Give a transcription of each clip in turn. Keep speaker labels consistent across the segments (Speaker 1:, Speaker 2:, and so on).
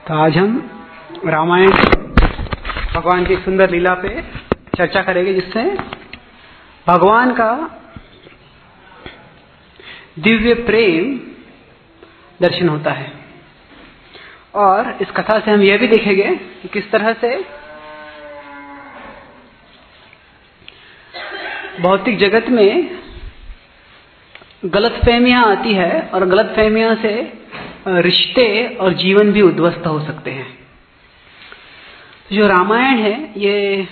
Speaker 1: तो आज हम रामायण भगवान की सुंदर लीला पे चर्चा करेंगे, जिससे भगवान का दिव्य प्रेम दर्शन होता है। और इस कथा से हम यह भी देखेंगे कि किस तरह से भौतिक जगत में गलतफहमियां आती है और गलतफहमियां से रिश्ते और जीवन भी उद्ध्वस्त हो सकते हैं। तो जो रामायण है ये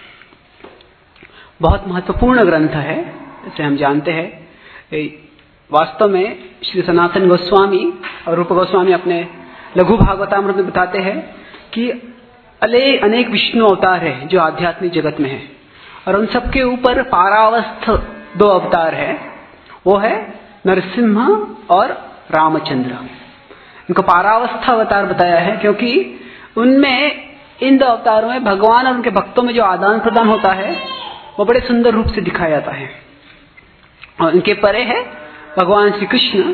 Speaker 1: बहुत महत्वपूर्ण ग्रंथ है, जैसे हम जानते हैं। वास्तव में श्री सनातन गोस्वामी और रूप गोस्वामी अपने लघु भागवतामृत में बताते हैं कि अनेक विष्णु अवतार है जो आध्यात्मिक जगत में है, और उन सबके ऊपर पारावस्थ दो अवतार है, वो है नरसिंह और रामचंद्र। इनको पारावस्था अवतार बताया है क्योंकि उनमें, इन दो अवतारों में भगवान और उनके भक्तों में जो आदान प्रदान होता है वो बड़े सुंदर रूप से दिखाया जाता है। और इनके परे है भगवान श्री कृष्ण,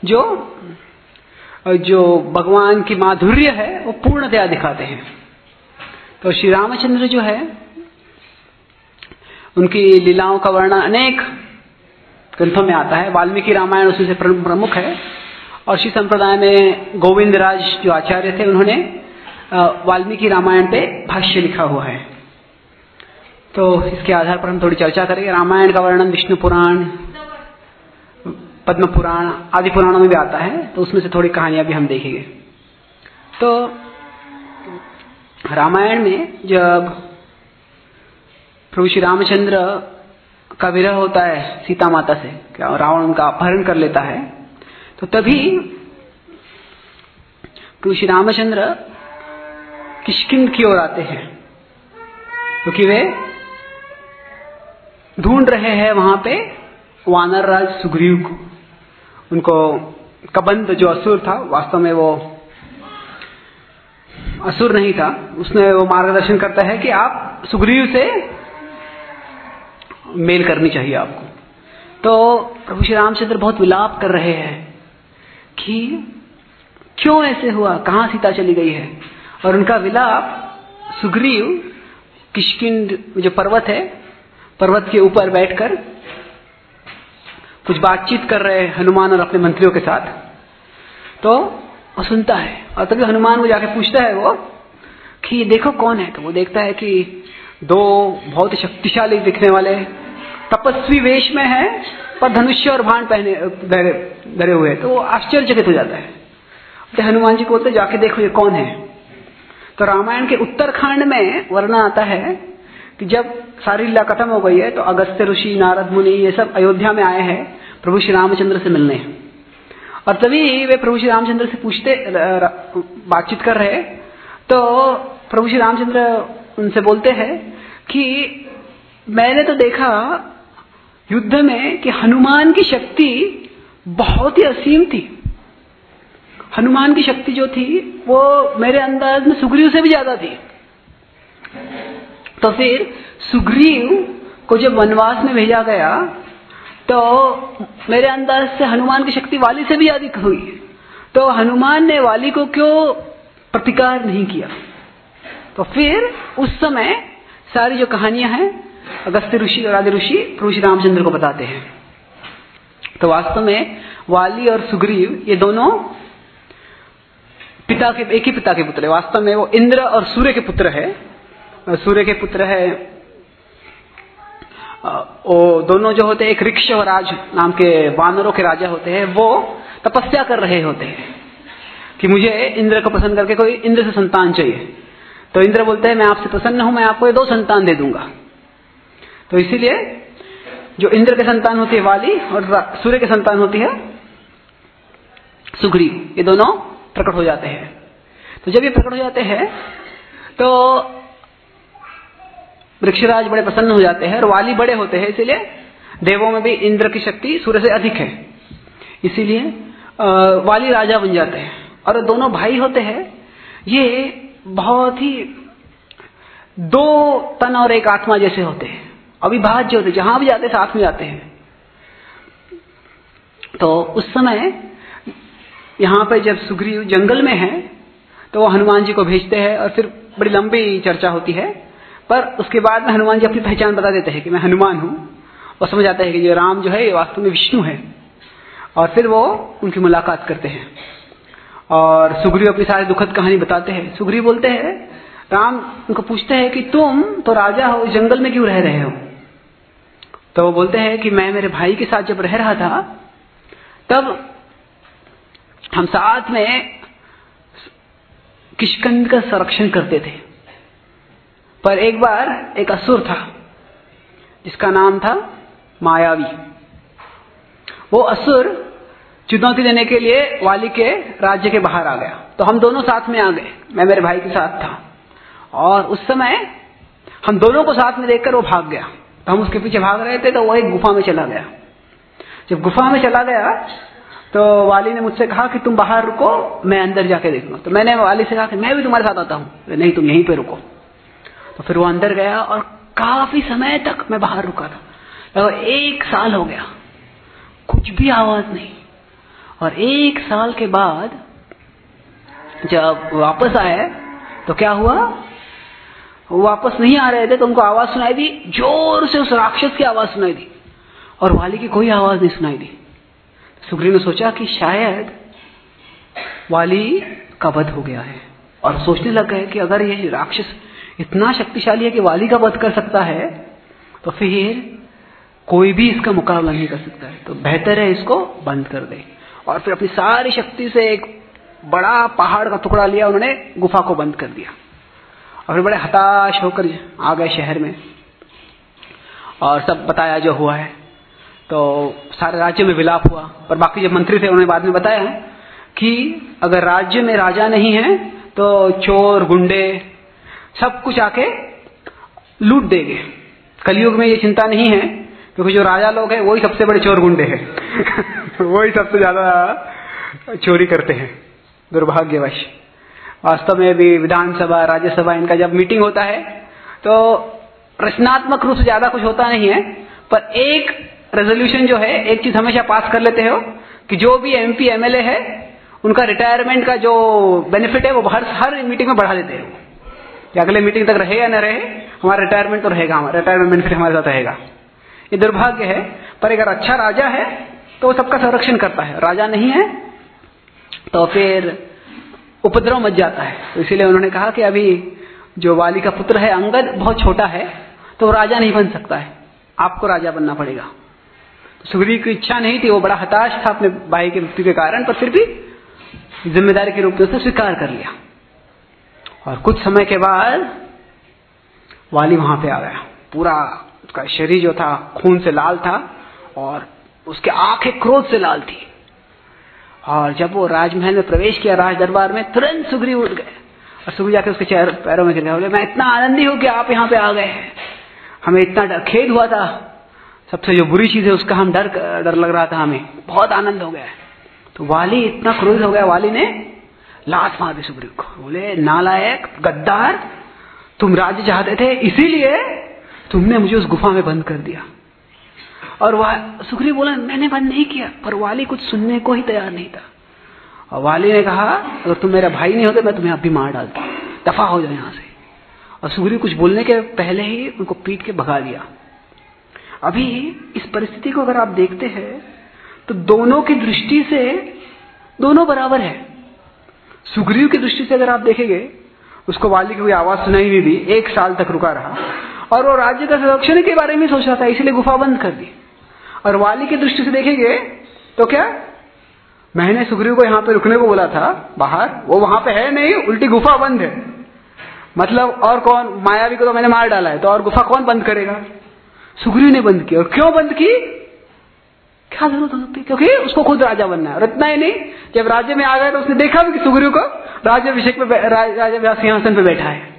Speaker 1: जो भगवान की माधुर्य है वो पूर्णतया दिखाते हैं। तो श्री रामचंद्र जो है, उनकी लीलाओं का वर्णन अनेक ग्रंथों में आता है। वाल्मीकि रामायण उसमें से प्रमुख है, और श्री संप्रदाय में गोविंद राज जो आचार्य थे, उन्होंने वाल्मीकि रामायण पे भाष्य लिखा हुआ है। तो इसके आधार पर हम थोड़ी चर्चा करेंगे। रामायण का वर्णन विष्णु पुराण, पद्म पुराण आदि पुराणों में भी आता है, तो उसमें से थोड़ी कहानियां भी हम देखेंगे। तो रामायण में जब प्रभु श्री रामचंद्र का विरह होता है सीता माता से, क्या रावण उनका अपहरण कर लेता है, तो तभी प्रभु श्री रामचंद्र किष्किंध की ओर आते हैं, क्योंकि वे ढूंढ रहे हैं वहां पे वानर राज सुग्रीव को। उनको कबंध जो असुर था, वास्तव में वो असुर नहीं था, उसने वो मार्गदर्शन करता है कि आप सुग्रीव से मेल करनी चाहिए आपको। तो प्रभु श्री रामचंद्र बहुत विलाप कर रहे हैं कि क्यों ऐसे हुआ, कहां सीता चली गई है। और उनका विलाप सुग्रीव किष्किंध जो पर्वत है, पर्वत के ऊपर बैठकर कुछ बातचीत कर रहे हैं हनुमान और अपने मंत्रियों के साथ। तो वो सुनता है, और तभी हनुमान को जाके पूछता है वो कि देखो कौन है। तो वो देखता है कि दो बहुत शक्तिशाली दिखने वाले तपस्वी वेश में है, पर धनुष्य और बाण पहने धरे हुए। तो वो आश्चर्यचकित हो जाता है। तो हनुमान जी को बोलते जाके देखो ये कौन है। तो रामायण के उत्तरखंड में वर्णन आता है कि जब सारी लीला खत्म हो गई है तो अगस्त्य ऋषि, नारद मुनि, ये सब अयोध्या में आए हैं प्रभु श्री रामचंद्र से मिलने। और तभी वे प्रभु श्री रामचंद्र से पूछते, बातचीत कर रहे, तो प्रभु श्री रामचंद्र उनसे बोलते हैं कि मैंने तो देखा युद्ध में कि हनुमान की शक्ति बहुत ही असीम थी। हनुमान की शक्ति जो थी वो मेरे अंदाज में सुग्रीव से भी ज्यादा थी। तो फिर सुग्रीव को जब वनवास में भेजा गया तो मेरे अंदाज से हनुमान की शक्ति वाली से भी अधिक हुई। तो हनुमान ने वाली को क्यों प्रतिकार नहीं किया। तो फिर उस समय सारी जो कहानियां हैं अगस्त्य ऋषि और आदि ऋषि प्रभु श्री रामचंद्र को बताते हैं। तो वास्तव में वाली और सुग्रीव ये दोनों एक ही पिता के पुत्र है। वास्तव में वो इंद्र और सूर्य के पुत्र है। सूर्य के पुत्र है, वो दोनों जो होते हैं, एक ऋक्ष और राज नाम के वानरों के राजा होते हैं। वो तपस्या कर रहे होते हैं कि मुझे इंद्र को प्रसन्न करके कोई इंद्र से संतान चाहिए। तो इंद्र बोलते हैं मैं आपसे प्रसन्न हूं, मैं आपको ये 2 संतान दे दूंगा। तो इसीलिए जो इंद्र के संतान होती है वाली, और सूर्य के संतान होती है सुग्रीव, ये दोनों प्रकट हो जाते हैं। तो जब ये प्रकट हो जाते हैं तो वृक्षराज बड़े प्रसन्न हो जाते हैं, और वाली बड़े होते हैं, इसीलिए देवों में भी इंद्र की शक्ति सूर्य से अधिक है, इसीलिए वाली राजा बन जाते हैं। और दोनों भाई होते हैं, ये बहुत ही 2 तन और एक आत्मा जैसे होते हैं, अविभाज्य होते, जहां भी जाते साथ में जाते हैं। तो उस समय यहां पर जब सुग्रीव जंगल में है तो वो हनुमान जी को भेजते हैं और फिर बड़ी लंबी चर्चा होती है, पर उसके बाद में हनुमान जी अपनी पहचान बता देते हैं कि मैं हनुमान हूं, और समझ आता है कि ये राम जो है ये वास्तव में विष्णु है। और फिर वो उनकी मुलाकात करते हैं और सुग्रीव अपनी सारी दुखद कहानी बताते हैं। सुग्रीव बोलते हैं, राम उनको पूछते हैं कि तुम तो राजा हो, इस जंगल में क्यों रह रहे हो? तो वो बोलते हैं कि मैं मेरे भाई के साथ जब रह रहा था तब हम साथ में किष्किंध का संरक्षण करते थे, पर एक बार एक असुर था जिसका नाम था मायावी। वो असुर चुनौती देने के लिए वाली के राज्य के बाहर आ गया, तो हम दोनों साथ में आ गए, मैं मेरे भाई के साथ था, और उस समय हम दोनों को साथ में देखकर वो भाग गया। तो हम उसके पीछे भाग रहे थे तो वो एक गुफा में चला गया। जब गुफा में चला गया तो वाली ने मुझसे कहा कि तुम बाहर रुको, मैं अंदर जाके देखूंगा। तो मैंने वाली से कहा कि मैं भी तुम्हारे साथ आता हूं। नहीं, तुम यहीं पे रुको। तो फिर वो अंदर गया और काफी समय तक मैं बाहर रुका था, लगभग 1 साल हो गया, कुछ भी आवाज नहीं। और 1 साल के बाद जब वापस आए तो क्या हुआ, वो वापस नहीं आ रहे थे तो उनको आवाज सुनाई दी, जोर से उस राक्षस की आवाज सुनाई दी, और वाली की कोई आवाज नहीं सुनाई दी। सुग्रीव ने सोचा कि शायद वाली का वध हो गया है, और सोचने लग गए कि अगर ये राक्षस इतना शक्तिशाली है कि वाली का वध कर सकता है तो फिर कोई भी इसका मुकाबला नहीं कर सकता है, तो बेहतर है इसको बंद कर दे। और फिर अपनी सारी शक्ति से एक बड़ा पहाड़ का टुकड़ा लिया, उन्होंने गुफा को बंद कर दिया, और फिर बड़े हताश होकर आ गए शहर में और सब बताया जो हुआ है। तो सारे राज्य में विलाप हुआ, पर बाकी जो मंत्री थे उन्होंने बाद में बताया कि अगर राज्य में राजा नहीं है तो चोर गुंडे सब कुछ आके लूट देंगे। कलयुग में ये चिंता नहीं है, क्योंकि जो राजा लोग हैं वही सबसे बड़े चोर गुंडे हैं वही सबसे ज्यादा चोरी करते हैं दुर्भाग्यवश। वास्तव में भी विधानसभा राज्यसभा इनका जब मीटिंग होता है तो रचनात्मक रूप से ज्यादा कुछ होता नहीं है, पर एक रेजोल्यूशन जो है, एक चीज हमेशा पास कर लेते हो कि जो भी एमपी एमएलए है उनका रिटायरमेंट का जो बेनिफिट है वो हर मीटिंग में बढ़ा देते हैं कि अगले मीटिंग तक रहे या न रहे, हमारा रिटायरमेंट तो रहेगा, हमारा रिटायरमेंट बेनिफिट हमारे साथ रहेगा। ये दुर्भाग्य है, पर अगर अच्छा राजा है तो वो सबका संरक्षण करता है, राजा नहीं है तो फिर उपद्रव मच जाता है। तो इसीलिए उन्होंने कहा कि अभी जो वाली का पुत्र है अंगद बहुत छोटा है तो वो राजा नहीं बन सकता है, आपको राजा बनना पड़ेगा। तो सुग्रीव की इच्छा नहीं थी, वो बड़ा हताश था अपने भाई की मृत्यु के कारण, पर फिर भी जिम्मेदारी के रूप में उसने स्वीकार कर लिया। और कुछ समय के बाद वाली वहां पे आ गया, पूरा उसका शरीर जो था खून से लाल था और उसके आंखें क्रोध से लाल थी। और जब वो राजमहल में प्रवेश किया, राज दरबार में, तुरंत सुग्रीव उठ गए और सुग्रीव जाके उसके पैरों में गिर गए, बोले मैं इतना आनंदी हूं कि आप यहाँ पे आ गए हैं, हमें इतना खेद हुआ था, सबसे जो बुरी चीज है उसका हम डर लग रहा था, हमें बहुत आनंद हो गया है। तो वाली इतना क्रोधित हो गया, वाली ने लात मार दी सुग्रीव को, बोले नालायक गद्दार, तुम राज्य चाहते थे इसीलिए तुमने मुझे उस गुफा में बंद कर दिया। और सुग्रीव बोला मैंने बंद नहीं किया, पर वाली कुछ सुनने को ही तैयार नहीं था। और वाली ने कहा अगर तुम मेरा भाई नहीं होते मैं तुम्हें अब भी मार डालता, दफा हो जाओ यहां से। और सुग्रीव कुछ बोलने के पहले ही उनको पीट के भगा दिया। अभी इस परिस्थिति को अगर आप देखते हैं तो दोनों की दृष्टि से दोनों बराबर है। सुग्रीव की दृष्टि से अगर आप देखेंगे, उसको वाली की कोई आवाज सुनाई नहीं दी, 1 साल तक रुका रहा और वो राज्य का संरक्षण के बारे में सोच रहा था, इसलिए गुफा बंद कर दी। और वाली की दृष्टि से देखेंगे तो क्या, मैंने सुग्रीव को यहाँ पे रुकने को बोला था बाहर, वो वहां पे है नहीं, उल्टी गुफा बंद है, मतलब और कौन, मायावी को तो मैंने मार डाला है, तो और गुफा कौन बंद करेगा? सुग्रीव ने बंद की। और क्यों बंद की, क्या जरूरत हो सकती, क्योंकि उसको खुद राजा बनना है। और इतना ही नहीं, जब राज्य में आ गया तो उसने देखा भी कि सुग्रीव को राज्याभिषेक पे राजा सिंहासन पे बैठा है।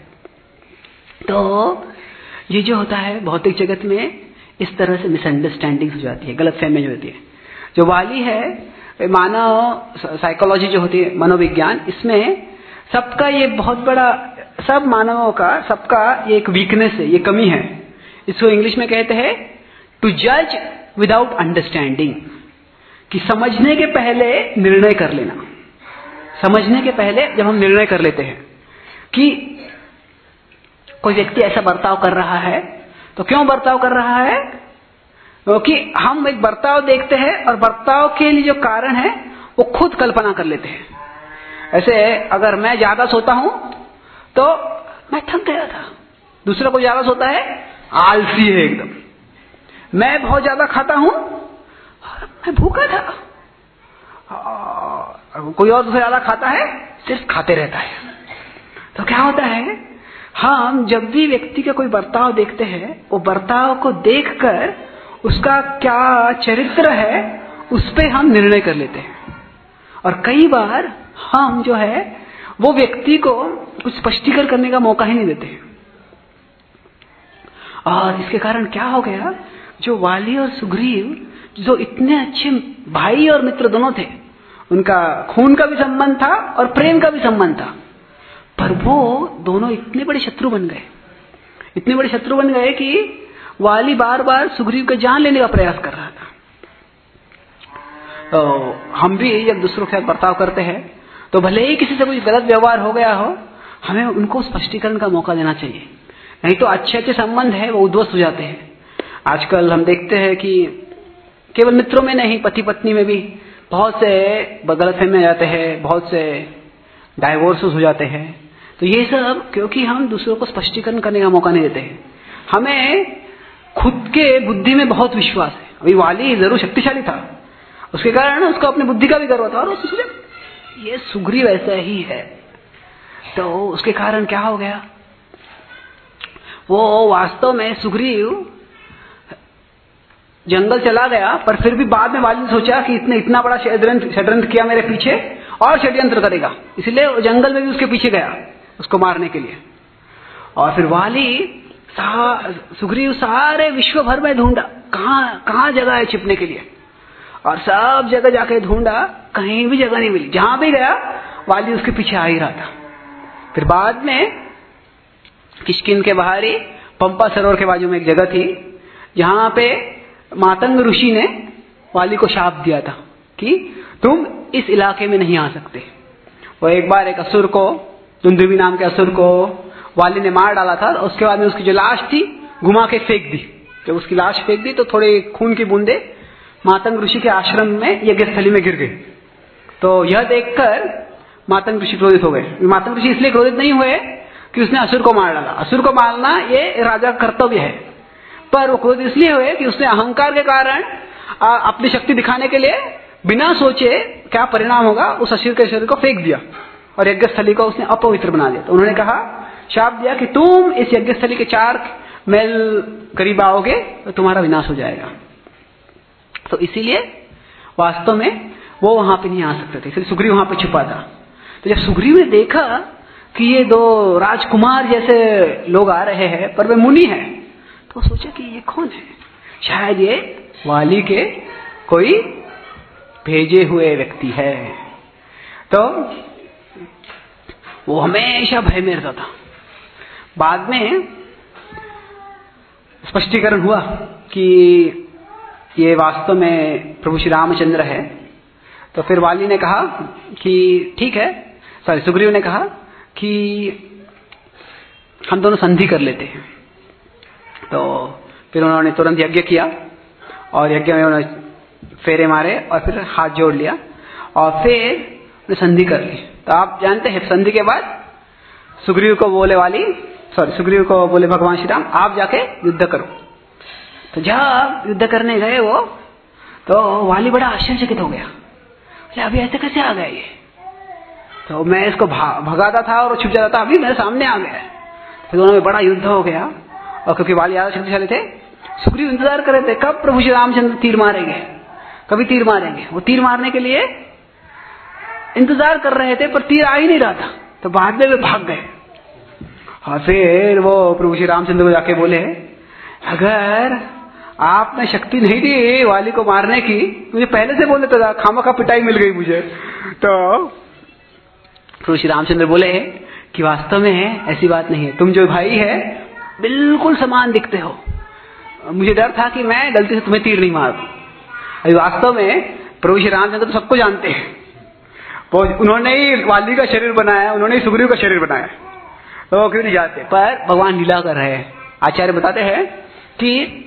Speaker 1: तो ये जो होता है भौतिक जगत में, इस तरह से मिसअंडरस्टैंडिंग हो जाती है, गलतफहमी जो होती है। जो वाली है मानव साइकोलॉजी जो होती है, मनोविज्ञान, इसमें सबका ये बहुत बड़ा, सब मानवों का सबका ये एक वीकनेस है, ये कमी है। इसको इंग्लिश में कहते हैं टू जज विदाउट अंडरस्टैंडिंग, कि समझने के पहले निर्णय कर लेना, समझने के पहले जब हम निर्णय कर लेते हैं कि कोई व्यक्ति ऐसा बर्ताव कर रहा है, तो क्यों बर्ताव कर रहा है? क्योंकि हम एक बर्ताव देखते हैं और बर्ताव के लिए जो कारण है वो खुद कल्पना कर लेते हैं। ऐसे अगर मैं ज्यादा सोता हूं तो मैं थक गया था, दूसरा कोई ज्यादा सोता है आलसी है एकदम। मैं बहुत ज्यादा खाता हूं, मैं भूखा था। कोई और दूसरा ज्यादा खाता है, सिर्फ खाते रहता है। तो क्या होता है, हम जब भी व्यक्ति का कोई बर्ताव देखते हैं, वो बर्ताव को देखकर उसका क्या चरित्र है उस पे हम निर्णय कर लेते हैं। और कई बार हम जो है वो व्यक्ति को कुछ स्पष्टीकरण करने का मौका ही नहीं देते। और इसके कारण क्या हो गया, जो वाली और सुग्रीव जो इतने अच्छे भाई और मित्र दोनों थे, उनका खून का भी संबंध था और प्रेम का भी संबंध था, पर वो दोनों इतने बड़े शत्रु बन गए, इतने बड़े शत्रु बन गए कि वाली बार बार सुग्रीव का जान लेने का प्रयास कर रहा था। तो हम भी जब दूसरों के साथ बर्ताव करते हैं तो भले ही किसी से कोई गलत व्यवहार हो गया हो, हमें उनको स्पष्टीकरण का मौका देना चाहिए, नहीं तो अच्छे अच्छे संबंध है वो उद्ध्वस्त हो जाते हैं। आजकल हम देखते हैं कि केवल मित्रों में नहीं, पति पत्नी में भी बहुत से गलतफहमी आ जाते हैं, बहुत से डाइवोर्स हो जाते हैं। तो ये सब क्योंकि हम दूसरों को स्पष्टीकरण करने का मौका नहीं देते हैं। हमें खुद के बुद्धि में बहुत विश्वास है। अभी वाली जरूर शक्तिशाली था, उसके कारण उसको अपनी बुद्धि का भी गर्व था, और उसने सोचा ये सुग्रीव ऐसा ही है। तो उसके कारण क्या हो गया, वो वास्तव में सुग्रीव जंगल चला गया, पर फिर भी बाद में वाली ने सोचा कि इतना बड़ा षड्यंत्र किया मेरे पीछे, और षड्यंत्र करेगा, इसलिए वो जंगल में भी उसके पीछे गया उसको मारने के लिए। और फिर वाली सुग्रीव सारे विश्व भर में ढूंढा, कहां जगह है छिपने के लिए, और सब जगह जाके ढूंढा, कहीं भी जगह नहीं मिली। जहां भी गया वाली उसके पीछे आ ही रहा था। फिर बाद में किष्किंध के बाहरी पंपा सरोवर के बाजू में एक जगह थी, जहां पे मातंग ऋषि ने वाली को शाप दिया था कि तुम इस इलाके में नहीं आ सकते। वो एक बार एक असुर को, दुंदुभि नाम के असुर को वाली ने मार डाला था, और उसके बाद में उसकी जो लाश थी घुमा के फेंक दी। जब उसकी लाश फेंक दी तो थोड़े खून की बूंदे मातंग ऋषि के आश्रम में यज्ञस्थली में गिर गई। तो यह देखकर मातंग ऋषि क्रोधित हो गए। मातंग ऋषि इसलिए क्रोधित नहीं हुए कि उसने असुर को मार डाला, असुर को मारना ये राजा का कर्तव्य है, पर वो क्रोधित इसलिए हुए कि उसने अहंकार के कारण अपनी शक्ति दिखाने के लिए बिना सोचे क्या परिणाम होगा उस असुर के शरीर को फेंक दिया, और यज्ञस्थली को उसने अपवित्र बना दिया। तो उन्होंने कहा, शाप दिया कि तुम इस यज्ञस्थली के 4 मैल करीब आओगे तो तुम्हारा विनाश हो जाएगा। तो इसीलिए वास्तव में वो वहां पे नहीं आ सकते थे, इसलिए सुग्रीव वहां पे छुपा था। तो जब सुग्रीव ने देखा कि ये 2 राजकुमार जैसे लोग आ रहे हैं पर वे मुनि हैं, तो सोचा कि ये कौन है, शायद ये वाली के कोई भेजे हुए व्यक्ति है। तो वो हमेशा भय में रहता था। बाद में स्पष्टीकरण हुआ कि ये वास्तव में प्रभु श्री रामचंद्र है। तो फिर वाली ने कहा कि ठीक है, सुग्रीव ने कहा कि हम दोनों संधि कर लेते हैं। तो फिर उन्होंने तुरंत यज्ञ किया, और यज्ञ में उन्होंने फेरे मारे और फिर हाथ जोड़ लिया, और फिर संधि कर ली। तो आप जानते हैं संधि के बाद सुग्रीव को बोले भगवान श्री राम, आप जाके युद्ध करो। तो जब युद्ध करने गए वो, तो वाली बड़ा आश्चर्यचकित हो गया, अभी ऐसे कैसे आ गया ये? तो मैं इसको भगाता था और छुप जाता था, अभी मेरे सामने आ गया। फिर दोनों में बड़ा युद्ध हो गया, और क्योंकि वाली ज्यादा शक्तिशाली थे, सुग्रीव इंतजार कर रहे थे कब प्रभु श्री रामचंद्र तीर मारेंगे, कभी तीर मारेंगे। वो तीर मारने के लिए इंतजार कर रहे थे, पर तीर आ ही नहीं रहा था। तो बाद में वे भाग गए, और फिर वो प्रभु श्री रामचंद्र को जाके बोले, अगर आपने शक्ति नहीं दी वाली को मारने की, मुझे पहले से बोल देता था, खामखा पिटाई मिल गई मुझे। तो प्रभु श्री रामचंद्र बोले कि वास्तव में ऐसी बात नहीं है, तुम जो भाई है बिल्कुल समान दिखते हो, मुझे डर था कि मैं गलती से तुम्हें तीर नहीं मार दूं। अभी वास्तव में प्रभु श्री रामचंद्र तो सबको जानते हैं, वो उन्होंने ही वाली का शरीर बनाया, उन्होंने ही सुग्रीव का शरीर बनाया, तो वो क्यों नहीं जाते? पर भगवान लीला कर रहे हैं। आचार्य बताते हैं कि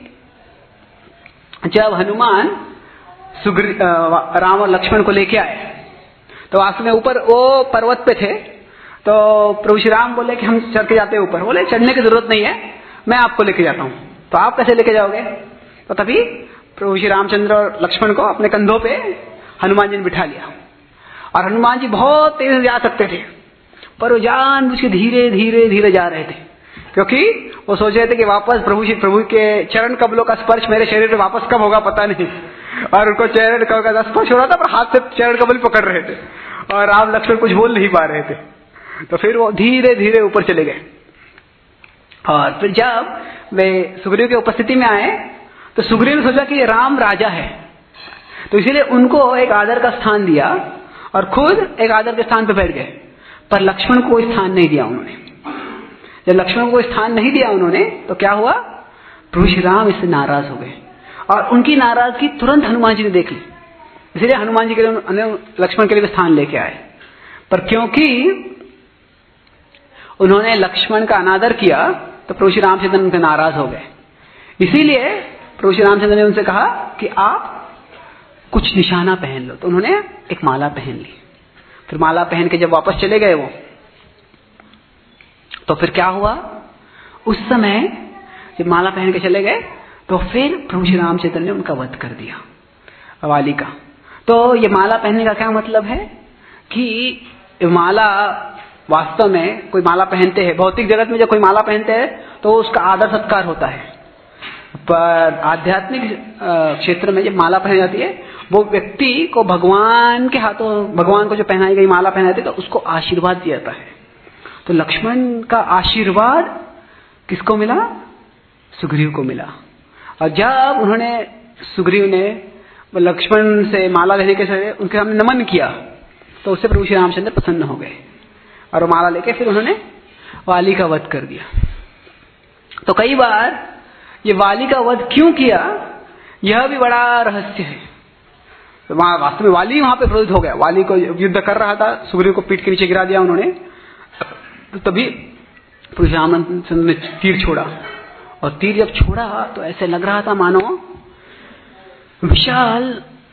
Speaker 1: जब हनुमान राम और लक्ष्मण को लेके आए तो वास्तव में ऊपर वो पर्वत पे थे, तो प्रभु श्री राम बोले कि हम चढ़ के जाते हैं ऊपर। बोले चढ़ने की जरूरत नहीं है, मैं आपको लेके जाता हूँ। तो आप कैसे लेके जाओगे? तो तभी प्रभु श्री रामचंद्र और लक्ष्मण को अपने कंधों पे हनुमान जी ने बिठा लिया। और हनुमान जी बहुत तेज जा सकते थे, पर वो जानबूझ के धीरे धीरे धीरे जा रहे थे, क्योंकि वो सोच रहे थे कि वापस प्रभु के चरण कमलों का स्पर्श मेरे शरीर पे वापस कब होगा पता नहीं। और उनको चरण कमल का स्पर्श हो रहा था, पर हाथ से चरण कमल पकड़ रहे थे, और राम लक्ष्मण कुछ बोल नहीं पा रहे थे। तो फिर वो धीरे धीरे ऊपर चले गए। और फिर जब वे सुग्रीव की उपस्थिति में आए तो सुग्रीव ने सोचा कि ये राम राजा है, तो इसीलिए उनको एक आदर का स्थान दिया और खुद एक आदर के स्थान पर बैठ गए। पर लक्ष्मण को कोई स्थान नहीं दिया उन्होंने। जब लक्ष्मण को कोई स्थान नहीं दिया उन्होंने, तो क्या हुआ? प्रभु श्री राम इससे नाराज हो गए, और उनकी नाराजगी तुरंत हनुमान जी ने देख ली। इसलिए हनुमान जी के लिए लक्ष्मण के लिए स्थान लेके आए। पर क्योंकि उन्होंने लक्ष्मण का अनादर किया, तो प्रभु श्री रामचंद्र उनसे नाराज हो गए। इसीलिए प्रभु श्री रामचंद्र ने उनसे कहा कि आप कुछ निशाना पहन लो। तो उन्होंने एक माला पहन ली। फिर माला पहन के जब वापस चले गए वो, तो फिर क्या हुआ? उस समय जब माला पहन के चले गए, तो फिर प्रभु श्री रामचंद्र ने उनका वध कर दिया, वाली का। तो ये माला पहनने का क्या मतलब है कि माला वास्तव में कोई माला पहनते हैं, भौतिक जगत में जब कोई माला पहनते हैं तो उसका आदर सत्कार होता है, पर आध्यात्मिक क्षेत्र में जब माला पहनी जाती है, वो व्यक्ति को भगवान के हाथों, भगवान को जो पहनाई गई माला पहनाई जाती है, तो उसको आशीर्वाद दिया जाता है। तो लक्ष्मण का आशीर्वाद किसको मिला? सुग्रीव को मिला। और जब उन्होंने सुग्रीव ने लक्ष्मण से माला लेने के समय उनके सामने नमन किया, तो उससे प्रभु श्री रामचंद्र प्रसन्न हो गए, और वो माला लेके फिर उन्होंने वाली का वध कर दिया। तो कई बार ये वाली का वध क्यों किया, यह भी बड़ा रहस्य है। तो वास्तव में वाली वहां पे क्रोधित हो गया, वाली को युद्ध कर रहा था, सुग्रीव को पीठ के नीचे गिरा दिया उन्होंने। तो तभी प्रभु श्री रामचंद्र ने तीर छोड़ा, और तीर जब छोड़ा तो ऐसे लग रहा था मानो विशाल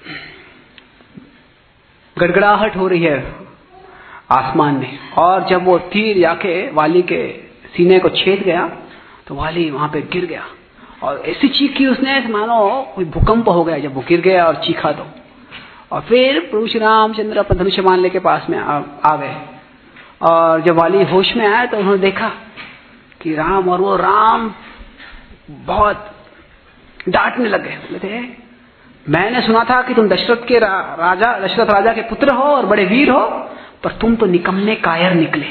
Speaker 1: गड़गड़ाहट हो रही है आसमान में। और जब वो तीर जाके वाली के सीने को छेद गया, तो वाली वहां पे गिर गया, और ऐसी चीख की उसने मानो कोई भूकंप हो गया जब वो गिर गया और चीखा। तो और फिर प्रभु श्री रामचंद्र अपना धनुष बाण लेके पास में आ गए, और जब वाली होश में आया तो उन्होंने देखा कि राम, और वो राम बहुत डांटने लगे। बोले, मैंने सुना था कि तुम दशरथ राजा के पुत्र हो और बड़े वीर हो, पर तुम तो निकम्मे कायर निकले।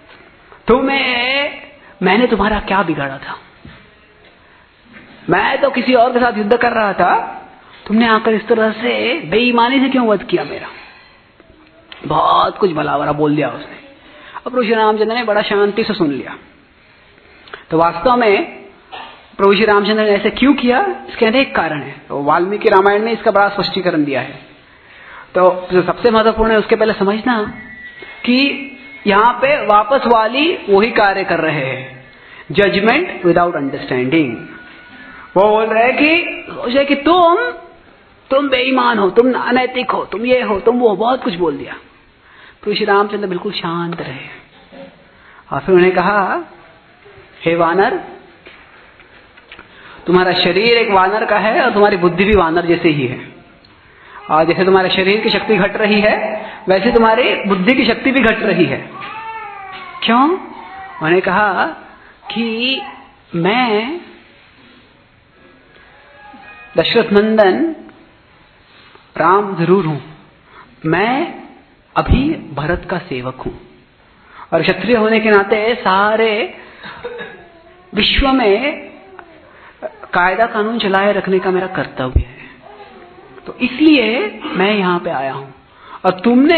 Speaker 1: मैंने तुम्हारा क्या बिगाड़ा था? मैं तो किसी और के साथ युद्ध कर रहा था, तुमने आकर इस तरह से बेईमानी से क्यों वध किया मेरा? बहुत कुछ भला बोल दिया उसने। अब प्रभु श्री रामचंद्र ने बड़ा शांति से सुन लिया। तो वास्तव में प्रभु श्री रामचंद्र ने ऐसे क्यों किया, इसके अनेक कारण है। तो वाल्मीकि रामायण में इसका बड़ा स्पष्टीकरण दिया है। तो जो सबसे महत्वपूर्ण है उसके पहले समझना कि यहाँ पे वापस वाली वही कार्य कर रहे हैं, जजमेंट विदाउट अंडरस्टैंडिंग। वो बोल रहे हैं कि तुम बेईमान हो, तुम अनैतिक हो, तुम ये हो, तुम वो, बहुत कुछ बोल दिया। तो श्री रामचंद्र बिल्कुल शांत रहे, और फिर उन्हें कहा, हे वानर, तुम्हारा शरीर एक वानर का है और तुम्हारी बुद्धि भी वानर जैसे ही है। और जैसे तुम्हारे शरीर की शक्ति घट रही है, वैसे तुम्हारी बुद्धि की शक्ति भी घट रही है। क्यों? उन्होंने कहा कि मैं दशरथ नंदन राम जरूर हूं, मैं अभी भरत का सेवक हूं, और क्षत्रिय होने के नाते सारे विश्व में कायदा कानून चलाए रखने का मेरा कर्तव्य है। तो इसलिए मैं यहां पे आया हूं। और तुमने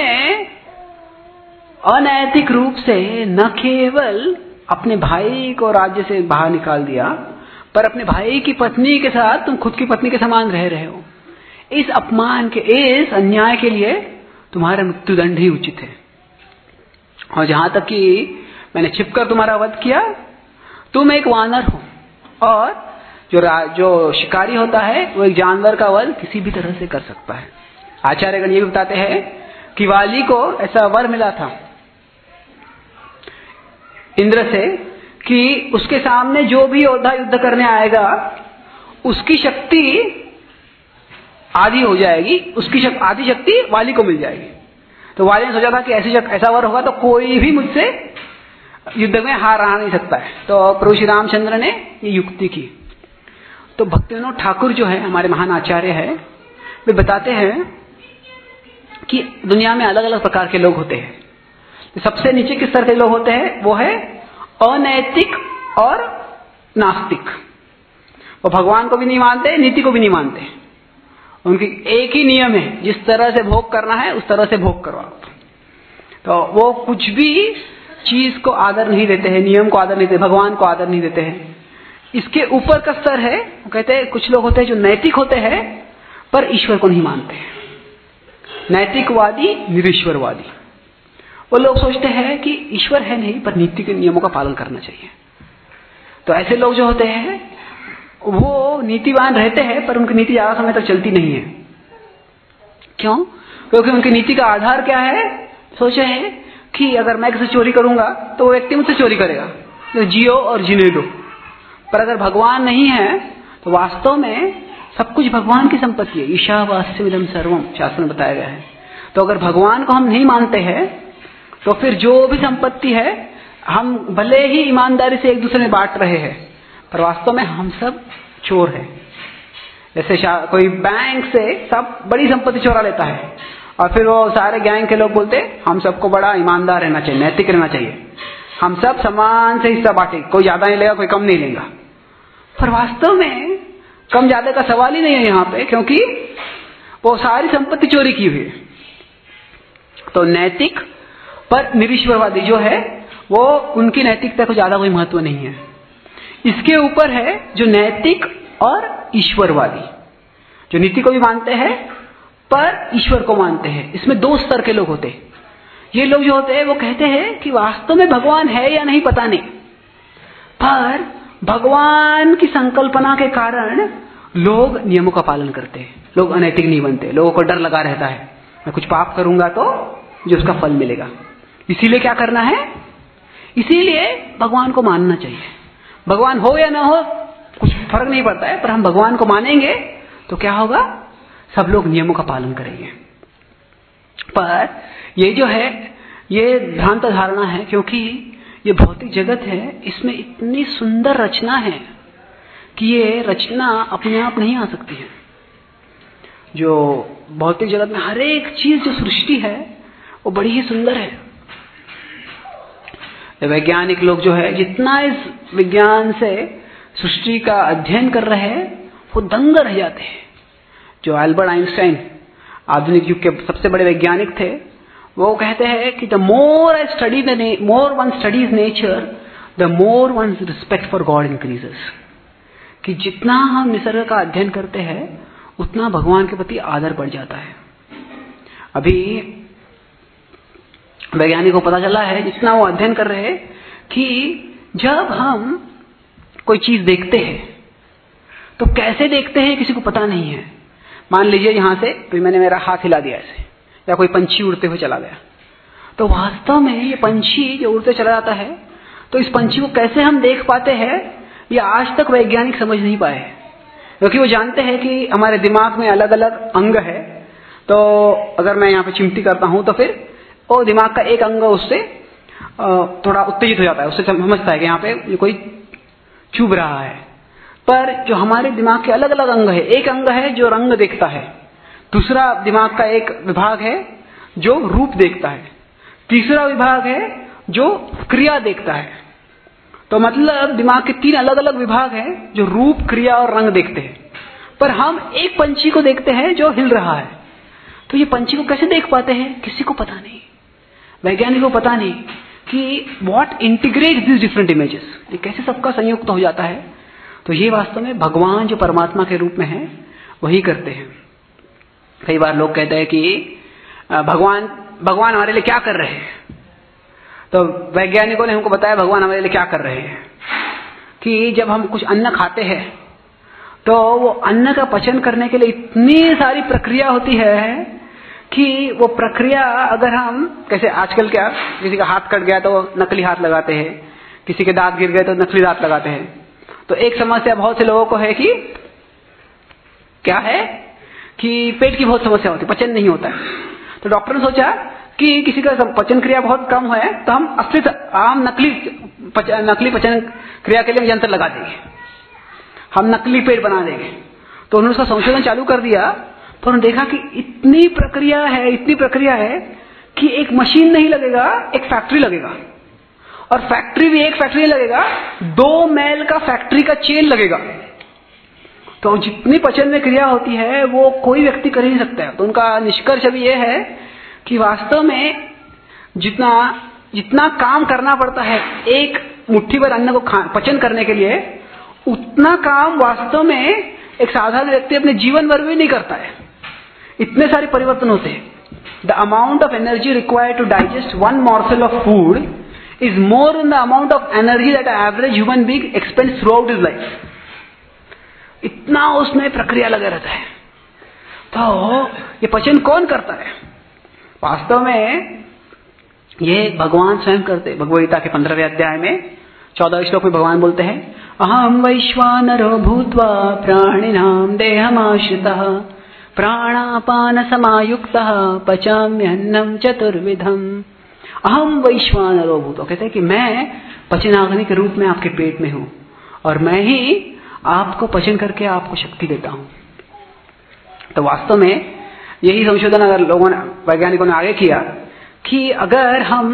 Speaker 1: अनैतिक रूप से न केवल अपने भाई को राज्य से बाहर निकाल दिया, पर अपने भाई की पत्नी के साथ तुम खुद की पत्नी के समान रह रहे हो। इस अपमान के, इस अन्याय के लिए तुम्हारा मृत्युदंड ही उचित है। और जहां तक कि मैंने छिपकर तुम्हारा वध किया, तुम एक वानर हो, और जो शिकारी होता है वो एक जानवर का वध किसी भी तरह से कर सकता है। आचार्यगण ये भी बताते हैं कि वाली को ऐसा वर मिला था इंद्र से कि उसके सामने जो भी योद्धा युद्ध करने आएगा उसकी शक्ति आधी हो जाएगी, उसकी आधी शक्ति वाली को मिल जाएगी। तो वाली ने सोचा था कि ऐसा वर होगा तो कोई भी मुझसे युद्ध में हार रहा नहीं सकता है। तो प्रभु श्री रामचंद्र ने ये युक्ति की। तो भक्तिविनोद ठाकुर जो है हमारे महान आचार्य है, वे बताते हैं कि दुनिया में अलग अलग प्रकार के लोग होते हैं। तो सबसे नीचे किस तरह के लोग होते हैं, वो है अनैतिक और नास्तिक। वो भगवान को भी नहीं मानते, नीति को भी नहीं मानते। उनकी एक ही नियम है, जिस तरह से भोग करना है उस तरह से भोग करवाओ। तो वो कुछ भी चीज को आदर नहीं देते हैं, नियम को आदर नहीं देते, भगवान को आदर नहीं देते हैं। इसके ऊपर का स्तर है, वो कहते हैं कुछ लोग होते हैं जो नैतिक होते हैं पर ईश्वर को नहीं मानते। नैतिकवादी, निरीश्वरवादी। वो लोग सोचते हैं कि ईश्वर है नहीं पर नीति के नियमों का पालन करना चाहिए। तो ऐसे लोग जो होते हैं वो नीतिवान रहते हैं पर उनकी नीति ज्यादा समय तक चलती नहीं है। क्यों? क्योंकि उनकी नीति का आधार क्या है? सोचे है कि अगर मैं किसी चोरी करूंगा तो वो व्यक्ति मुझसे चोरी करेगा, तो जियो और जीने दो। पर अगर भगवान नहीं है तो वास्तव में सब कुछ भगवान की संपत्ति है। ईशावास्यमिदं सर्वम शास्त्र में बताया गया है। तो अगर भगवान को हम नहीं मानते हैं तो फिर जो भी संपत्ति है हम भले ही ईमानदारी से एक दूसरे में बांट रहे हैं पर वास्तव में हम सब चोर हैं। जैसे कोई बैंक से सब बड़ी संपत्ति चोरा लेता है और फिर वो सारे गैंग के लोग बोलते हम सबको बड़ा ईमानदार रहना चाहिए, नैतिक रहना चाहिए, हम सब समान से हिस्सा बांटे, कोई ज्यादा नहीं लेगा कोई कम नहीं लेगा। पर वास्तव में कम ज्यादा का सवाल ही नहीं है यहाँ पे, क्योंकि वो सारी संपत्ति चोरी की हुई है। तो नैतिक पर निरीश्वरवादी जो है वो उनकी नैतिकता को ज्यादा कोई महत्व नहीं है। इसके ऊपर है जो नैतिक और ईश्वरवादी, जो नीति को भी मानते हैं पर ईश्वर को मानते हैं। इसमें दो स्तर के लोग होते हैं। ये लोग जो होते हैं वो कहते हैं कि वास्तव में भगवान है या नहीं पता नहीं, पर भगवान की संकल्पना के कारण लोग नियमों का पालन करते हैं, लोग अनैतिक नहीं बनते। लोगों को डर लगा रहता है मैं कुछ पाप करूंगा तो जो उसका फल मिलेगा। इसीलिए क्या करना है? इसीलिए भगवान को मानना चाहिए। भगवान हो या ना हो कुछ फर्क नहीं पड़ता है, पर हम भगवान को मानेंगे तो क्या होगा? सब लोग नियमों का पालन करेंगे। पर ये जो है ये भ्रांत धारणा है, क्योंकि ये भौतिक जगत है, इसमें इतनी सुंदर रचना है कि ये रचना अपने आप नहीं आ सकती है। जो भौतिक जगत में हर एक चीज जो सृष्टि है वो बड़ी ही सुंदर है। वैज्ञानिक लोग जो है जितना इस विज्ञान से सृष्टि का अध्ययन कर रहे हैं वो दंग रह जाते हैं। जो अल्बर्ट आइंस्टाइन आधुनिक युग के सबसे बड़े वैज्ञानिक थे, वो कहते हैं कि the more one studies nature the more one respect for God increases. कि जितना हम निसर्ग का अध्ययन करते हैं उतना भगवान के प्रति आदर बढ़ जाता है। अभी वैज्ञानिकों को पता चला है, जितना वो अध्ययन कर रहे हैं, कि जब हम कोई चीज देखते हैं तो कैसे देखते हैं किसी को पता नहीं है। मान लीजिए यहां से तो मैंने मेरा हाथ हिला दिया ऐसे, या कोई पंछी उड़ते हुए चला गया, तो वास्तव में ये पंछी जो उड़ते चला जाता है तो इस पंछी को कैसे हम देख पाते हैं ये आज तक वैज्ञानिक समझ नहीं पाए। क्योंकि वो जानते हैं कि हमारे दिमाग में अलग अलग अंग है, तो अगर मैं यहाँ पे चिमटी करता हूं तो फिर वो दिमाग का एक अंग उससे थोड़ा उत्तेजित हो जाता है, उससे समझता है कि यहाँ पे कोई चुभ रहा है। पर जो हमारे दिमाग के अलग अलग अंग है, एक अंग है जो रंग देखता है, दूसरा दिमाग का एक विभाग है जो रूप देखता है, तीसरा विभाग है जो क्रिया देखता है। तो मतलब दिमाग के 3 अलग अलग विभाग हैं जो रूप, क्रिया और रंग देखते हैं। पर हम एक पंछी को देखते हैं जो हिल रहा है, तो ये पंछी को कैसे देख पाते हैं किसी को पता नहीं, वैज्ञानिकों को पता नहीं कि what integrate this different images, ये कैसे सबका संयुक्त हो जाता है। तो ये वास्तव में भगवान जो परमात्मा के रूप में है वही करते हैं। कई बार लोग कहते हैं कि भगवान हमारे लिए क्या कर रहे हैं। तो वैज्ञानिकों ने हमको बताया भगवान हमारे लिए क्या कर रहे हैं कि जब हम कुछ अन्न खाते हैं तो वो अन्न का पचन करने के लिए इतनी सारी प्रक्रिया होती है कि वो प्रक्रिया अगर हम कैसे आजकल क्या किसी का हाथ कट गया तो नकली हाथ लगाते हैं, किसी के दांत गिर गए तो नकली दांत लगाते हैं। तो एक समस्या बहुत से लोगों को है कि क्या है कि पेट की बहुत समस्या होती है, पचन नहीं होता है। तो डॉक्टर ने सोचा कि किसी का पचन क्रिया बहुत कम है तो हम नकली पचन क्रिया के लिए यंत्र लगा देंगे, हम नकली पेट बना देंगे। तो उन्होंने उसका संशोधन चालू कर दिया तो उन्होंने देखा कि इतनी प्रक्रिया है कि एक मशीन नहीं लगेगा, एक फैक्ट्री लगेगा। और फैक्ट्री भी एक फैक्ट्री लगेगा, 2 मील का फैक्ट्री का चेन लगेगा। तो जितनी पचन में क्रिया होती है वो कोई व्यक्ति कर ही नहीं सकता है। तो उनका निष्कर्ष अभी यह है कि वास्तव में जितना काम करना पड़ता है एक मुट्ठी भर अन्न को पचन करने के लिए, उतना काम वास्तव में एक साधारण व्यक्ति अपने जीवन भर भी नहीं करता है। इतने सारे परिवर्तन होते हैं। The amount of energy required to digest 1 morsel of food is more in the amount of energy that average human being expends throughout his life. इतना उसमें प्रक्रिया लगा रहता है। तो ये पचन कौन करता है? वास्तव में ये भगवान स्वयं करते। भगवद गीता के 15वें अध्याय में 14वें श्लोक में भगवान बोलते हैं, अहम वैश्वानरो भूत्वा प्राणिनां देहमाश्रितः प्राणापान समायुक्तः पचाम्यन्नं चतुर्विधम्। अहम वैश्वानरो भूत्वा, कहते हैं कि मैं पचनाग्नि के रूप में आपके पेट में हूं और मैं ही आपको पचन करके आपको शक्ति देता हूं। तो वास्तव में यही संशोधन अगर वैज्ञानिकों ने आगे किया कि अगर हम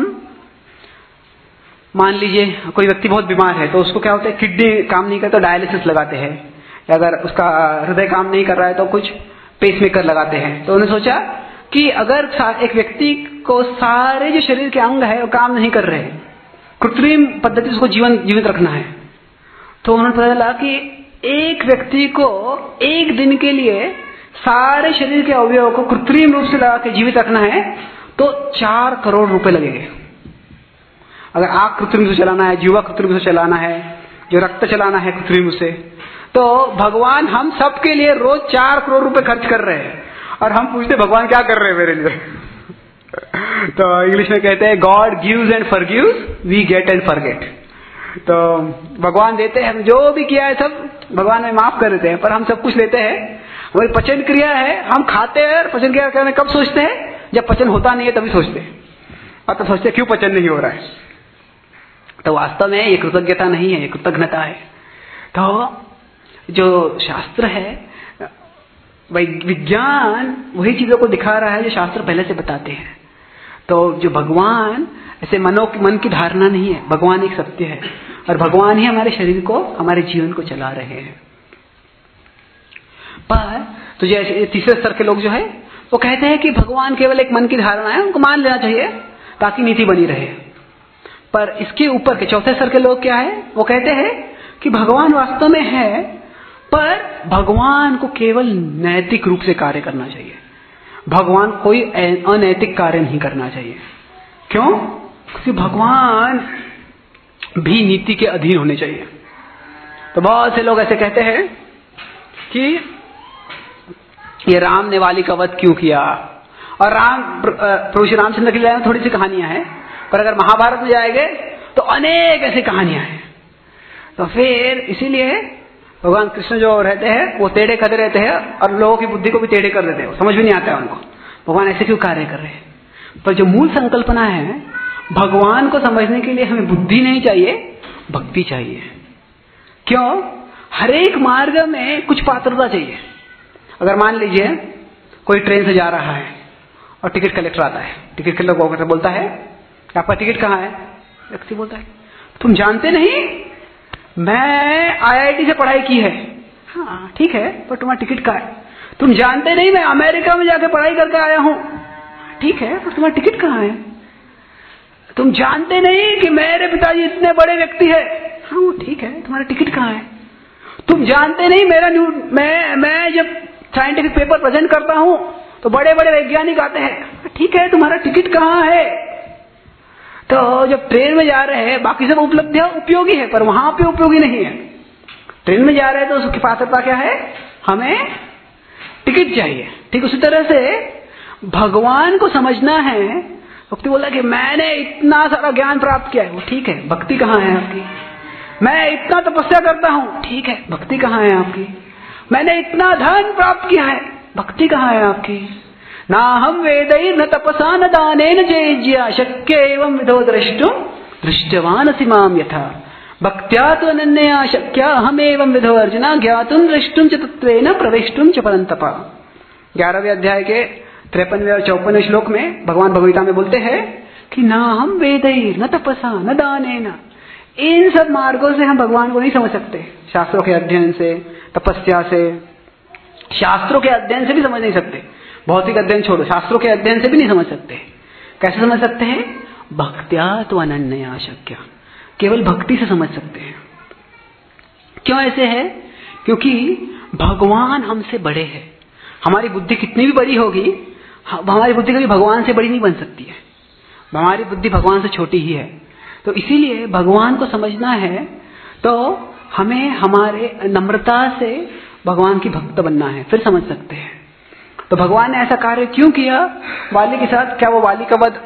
Speaker 1: मान लीजिए कोई व्यक्ति बहुत बीमार है तो उसको क्या होता है, किडनी काम नहीं करता तो डायलिसिस लगाते हैं, अगर उसका हृदय काम नहीं कर रहा है तो कुछ पेसमेकर लगाते हैं। तो उन्होंने सोचा कि अगर एक व्यक्ति को सारे जो शरीर के अंग है वो काम नहीं कर रहे, कृत्रिम पद्धति से उसको जीवित रखना है, तो उन्होंने पता चला कि एक व्यक्ति को एक दिन के लिए सारे शरीर के अवयवों को कृत्रिम रूप से लगा के जीवित रखना है तो 4 करोड़ रुपए लगेंगे। अगर आंख कृत्रिम से चलाना है, जीवा कृत्रिम से चलाना है, जो रक्त चलाना है कृत्रिम से, तो भगवान हम सब के लिए रोज 4 करोड़ रुपए खर्च कर रहे हैं और हम पूछते भगवान क्या कर रहे हैं मेरे लिए। तो इंग्लिश में कहते हैं God gives and forgives, we get and forget. तो भगवान देते हैं, हम जो भी किया है सब भगवान में माफ कर देते हैं, पर हम सब कुछ लेते हैं। हमारी पचन क्रिया है, हम खाते हैं, पचन क्रिया करने कब सोचते हैं? जब पचन होता नहीं है तभी सोचते हैं, और तब सोचते हैं क्यों पचन नहीं हो रहा है। तो वास्तव में ये कृतज्ञता नहीं है, ये कृतज्ञता है। तो जो शास्त्र है, विज्ञान वही चीजों को दिखा रहा है जो शास्त्र पहले से बताते हैं। तो जो भगवान ऐसे मन की धारणा नहीं है, भगवान एक सत्य है और भगवान ही हमारे शरीर को, हमारे जीवन को चला रहे हैं। पर तो जैसे तीसरे स्तर के लोग जो है वो कहते हैं कि भगवान केवल एक मन की धारणा है, उनको मान लेना चाहिए ताकि नीति बनी रहे। पर इसके ऊपर के चौथे स्तर के लोग क्या है, वो कहते हैं कि भगवान वास्तव में है, पर भगवान को केवल नैतिक रूप से कार्य करना चाहिए, भगवान कोई अनैतिक कार्य नहीं करना चाहिए। क्यों? क्योंकि भगवान भी नीति के अधीन होने चाहिए। तो बहुत से लोग ऐसे कहते हैं कि ये राम ने वाली का वध क्यों किया, और प्रभु श्री रामचंद्र की लीला में थोड़ी सी कहानियां हैं, पर अगर महाभारत में जाएंगे तो अनेक ऐसी कहानियां हैं। तो फिर इसीलिए भगवान कृष्ण जो रहते हैं वो टेढ़े खड़े रहते हैं और लोगों की बुद्धि को भी टेढ़े कर देते हैं, समझ भी नहीं आता है उनको भगवान ऐसे क्यों कार्य कर रहे हैं। पर जो मूल संकल्पना है, भगवान को समझने के लिए हमें बुद्धि नहीं चाहिए, भक्ति चाहिए। क्यों? हर एक मार्ग में कुछ पात्रता चाहिए। अगर मान लीजिए कोई ट्रेन से जा रहा है और टिकट कलेक्टर आता है, टिकट कलेक्टर बोलता है आपका टिकट कहाँ है? व्यक्ति बोलता है तुम जानते नहीं मैं IIT से पढ़ाई की है। हाँ ठीक है, पर तुम्हारा टिकट कहाँ है? तुम जानते नहीं मैं अमेरिका में जाके पढ़ाई करके आया हूं। ठीक है, पर तुम्हारा टिकट कहाँ है? तुम जानते नहीं कि मेरे पिताजी इतने बड़े व्यक्ति है। हाँ ठीक है, तुम्हारा टिकट कहाँ है? तुम जानते नहीं मैं जब साइंटिफिक पेपर प्रेजेंट करता हूं तो बड़े बड़े वैज्ञानिक आते हैं, ठीक है तुम्हारा टिकट कहाँ है? तो जब ट्रेन में जा रहे हैं बाकी सब उपलब्धियां उपयोगी है, पर वहां पे उपयोगी नहीं है। ट्रेन में जा रहे हैं तो उसकी पात्रता क्या है? हमें टिकट चाहिए। ठीक उसी तरह से भगवान को समझना है। भक्ति बोला कि मैंने इतना सारा ज्ञान प्राप्त किया है, वो ठीक है, भक्ति कहाँ है आपकी? मैं इतना तपस्या करता हूं, ठीक है, भक्ति कहाँ है आपकी? मैंने इतना धन प्राप्त किया है, भक्ति कहाँ है आपकी? ना हम वेदै न तपसा न दानेन जयज्या शक्य एवं विधो द्रष्टुम दृष्टवान सिमाम यथा भक्त्या तो अनन्या शक्या हम एवं विधो अर्जुना ज्ञातुम दृष्टुम च तत्वेन प्रवेष्टुम च परंतपा। 11वें अध्याय के 53वें और 54वें श्लोक में भगवान भगवद्गीता में बोलते हैं कि ना हम वेदै न तपसा न दानेन, इन सब मार्गों से हम भगवान को नहीं समझ सकते। शास्त्रों के अध्ययन से, तपस्या से, शास्त्रों के अध्ययन से भी समझ नहीं सकते। भौतिक अध्ययन छोड़ो, शास्त्रों के अध्ययन से भी नहीं समझ सकते। कैसे समझ सकते हैं? भक्त्या तो अनन्या शक्या, केवल भक्ति से समझ सकते हैं। क्यों ऐसे है? क्योंकि भगवान हमसे बड़े हैं। हमारी बुद्धि कितनी भी बड़ी होगी, हमारी बुद्धि कभी भगवान से बड़ी नहीं बन सकती है। हमारी बुद्धि भगवान से छोटी ही है। तो इसीलिए भगवान को समझना है तो हमें हमारे नम्रता से भगवान की भक्त बनना है, फिर समझ सकते हैं। तो भगवान ने ऐसा कार्य क्यों किया वाली के साथ? क्या वो वाली का वध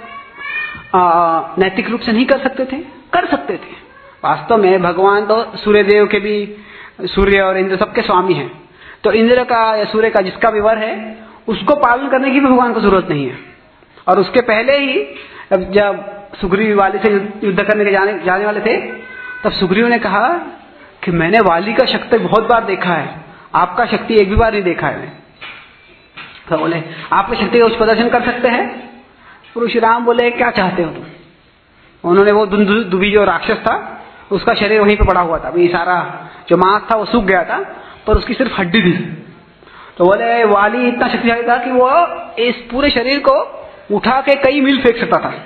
Speaker 1: नैतिक रूप से नहीं कर सकते थे? कर सकते थे। वास्तव में भगवान तो सूर्यदेव के भी, सूर्य और इंद्र सबके स्वामी हैं। तो इंद्र का या सूर्य का जिसका भी वर है उसको पालन करने की भी भगवान को जरूरत नहीं है। और उसके पहले ही जब सुग्रीव वाली से युद्ध करने के जाने वाले थे, तब सुग्रीव ने कहा कि मैंने वाली का शक्ति बहुत बार देखा है, आपका शक्ति एक भी बार नहीं देखा है। तो बोले आपकी शक्ति का उच्च प्रदर्शन कर सकते हैं? तो श्री राम बोले क्या चाहते हो तुम? उन्होंने वो दुबी जो राक्षस था उसका शरीर वहीं पे पड़ा हुआ था, अभी सारा जो मांस था वो सूख गया था, पर उसकी सिर्फ हड्डी थी। तो बोले वाली इतना शक्तिशाली था कि वो इस पूरे शरीर को उठा के कई मील फेंक सकता था।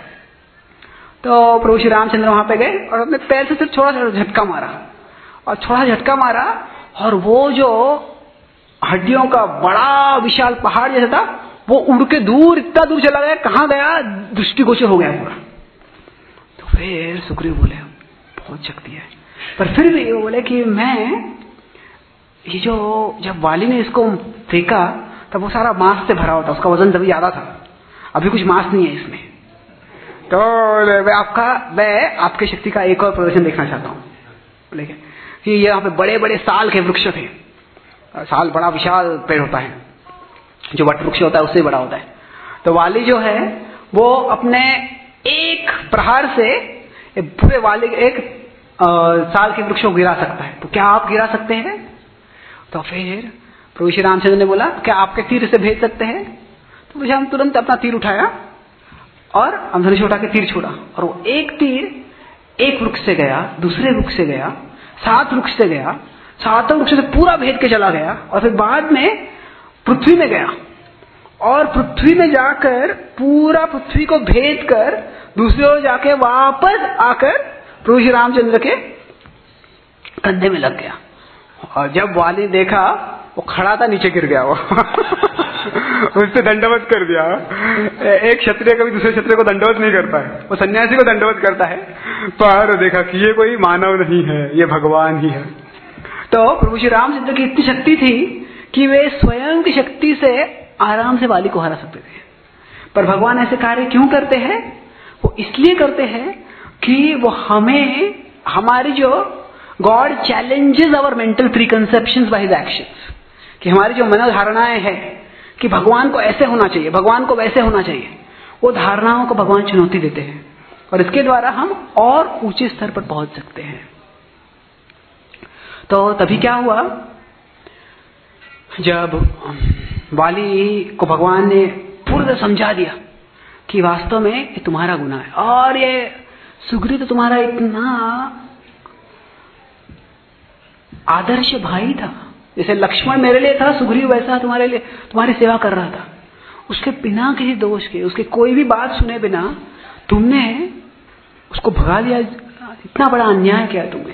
Speaker 1: तो प्रभु श्री रामचंद्र वहां पे गए और अपने पैर से सिर्फ छोटा सा झटका मारा, और छोटा झटका मारा और वो जो हड्डियों का बड़ा विशाल पहाड़ जैसा था वो उड़ के दूर, इतना दूर चला गया, कहाँ गया दृष्टिगोचर हो गया पूरा। तो फिर सुग्रीव बोले बहुत शक्ति है, पर फिर भी वो बोले कि मैं ये जो जब वाली ने इसको फेंका तब वो सारा मांस से भरा होता, उसका वजन तभी ज्यादा था, अभी कुछ मांस नहीं है इसमें। तो मैं आपकी शक्ति का एक और प्रदर्शन देखना चाहता हूँ। बोले कि यहाँ पे बड़े बड़े साल के वृक्ष थे। साल बड़ा विशाल पेड़ होता है, जो वट वृक्ष होता है उससे बड़ा होता है। तो वाली जो है वो अपने एक प्रहार से पूरे वाली एक साल के वृक्ष को गिरा सकता है। तो क्या आप गिरा सकते हैं? तो फिर प्रभु श्री रामचंद्र ने बोला क्या आपके तीर से भेज सकते हैं? तो मुझे हम तुरंत अपना तीर उठाया और हम धनुष उठा के तीर छोड़ा, और वो एक तीर एक वृक्ष से गया, दूसरे वृक्ष से गया, 7 वृक्ष से गया, 7 वृक्ष से पूरा भेद के चला गया, और फिर बाद में पृथ्वी में गया, और पृथ्वी में जाकर पूरा पृथ्वी को भेद कर दूसरी ओर जाके वापस आकर प्रभु श्री रामचंद्र के कंधे में लग गया। और जब वाली देखा वो खड़ा था, नीचे गिर गया वो उससे दंडवत कर दिया। एक क्षत्रिय कभी दूसरे क्षत्रिय को दंडवत नहीं करता है, वो सन्यासी को दंडवत करता है। पर देखा कि ये कोई मानव नहीं है, ये भगवान ही है। तो प्रभु श्री रामचंद्र की इतनी शक्ति थी कि वे स्वयं की शक्ति से आराम से वाली को हरा सकते थे। पर भगवान ऐसे कार्य क्यों करते हैं? वो इसलिए करते हैं कि वो हमें, हमारी जो God challenges our mental preconceptions by his actions, कि हमारी जो मनोधारणाएं हैं कि भगवान को ऐसे होना चाहिए, भगवान को वैसे होना चाहिए, वो धारणाओं को भगवान चुनौती देते हैं, और इसके द्वारा हम और ऊंचे स्तर पर पहुंच सकते हैं। तो तभी क्या हुआ, जब वाली को भगवान ने पूर्ण समझा दिया कि वास्तव में ये तुम्हारा गुनाह है, और ये सुग्रीव तो तुम्हारा इतना आदर्श भाई था, जैसे लक्ष्मण मेरे लिए था, सुग्रीव वैसा तुम्हारे लिए, तुम्हारी सेवा कर रहा था। उसके बिना किसी दोष के, उसके कोई भी बात सुने बिना तुमने उसको भगा दिया, इतना बड़ा अन्याय किया तुमने।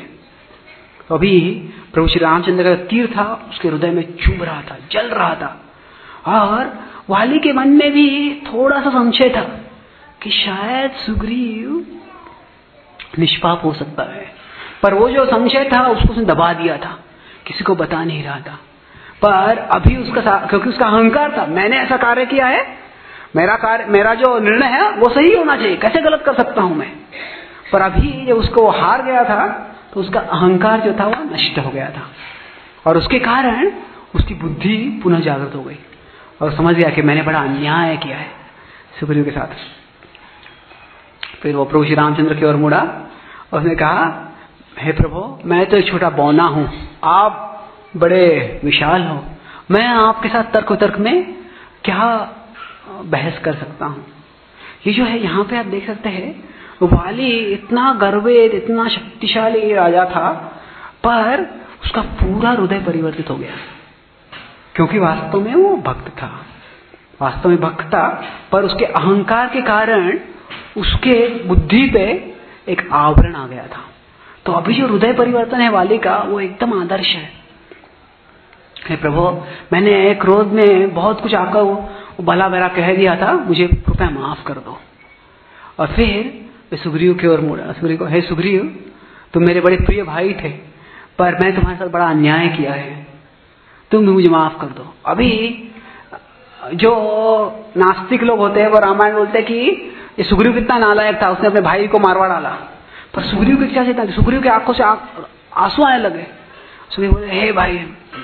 Speaker 1: तो अभी प्रभु श्री रामचंद्र का तीर था उसके हृदय में चुभ रहा था, जल रहा था, और वाली के मन में भी थोड़ा सा संशय था कि शायद सुग्रीव निष्पाप हो सकता है, पर वो जो संशय था उसको उसने दबा दिया था, किसी को बता नहीं रहा था। पर अभी क्योंकि उसका अहंकार था, मैंने ऐसा कार्य किया है, मेरा जो निर्णय है वो सही होना चाहिए, कैसे गलत कर सकता हूं मैं। पर अभी जब उसको हार गया था तो उसका अहंकार जो था वो नष्ट हो गया था, और उसके कारण उसकी बुद्धि पुनः जागृत हो गई और समझ गया कि मैंने बड़ा अन्याय किया है सुग्रीव के साथ। फिर वो प्रभु श्री रामचंद्र की ओर मुड़ा और उसने कहा, हे प्रभु, मैं तो एक छोटा बौना हूं, आप बड़े विशाल हो, मैं आपके साथ तर्क में क्या बहस कर सकता हूं। ये जो है यहाँ पे आप देख सकते हैं, वाली इतना गर्वित, इतना शक्तिशाली राजा था, पर उसका पूरा हृदय परिवर्तित हो गया, क्योंकि वास्तव में वो भक्त था, वास्तव में भक्त था, पर उसके अहंकार के कारण उसके बुद्धि पे एक आवरण आ गया था। तो अभी जो हृदय परिवर्तन है वाली का, वो एकदम आदर्श है। हे प्रभु, मैंने क्रोध में बहुत कुछ आकर वो भला भला कह दिया था, मुझे कृपया माफ कर दो। और फिर सुग्रीव की ओर मुड़ा, सुग्रीव को, हे सुग्रीव, तुम मेरे बड़े प्रिय भाई थे, पर मैं तुम्हारे साथ बड़ा अन्याय किया है, तुम भी मुझे माफ कर दो। अभी जो नास्तिक लोग होते हैं वो रामायण बोलते हैं कि ये सुग्रीव कितना नालायक था, उसने अपने भाई को मारवा डाला। पर सुग्रीव की क्या चेतना थी, सुग्रीव की आंखों से आंसू आने लगे। सुग्रीव बोले, हे भाई,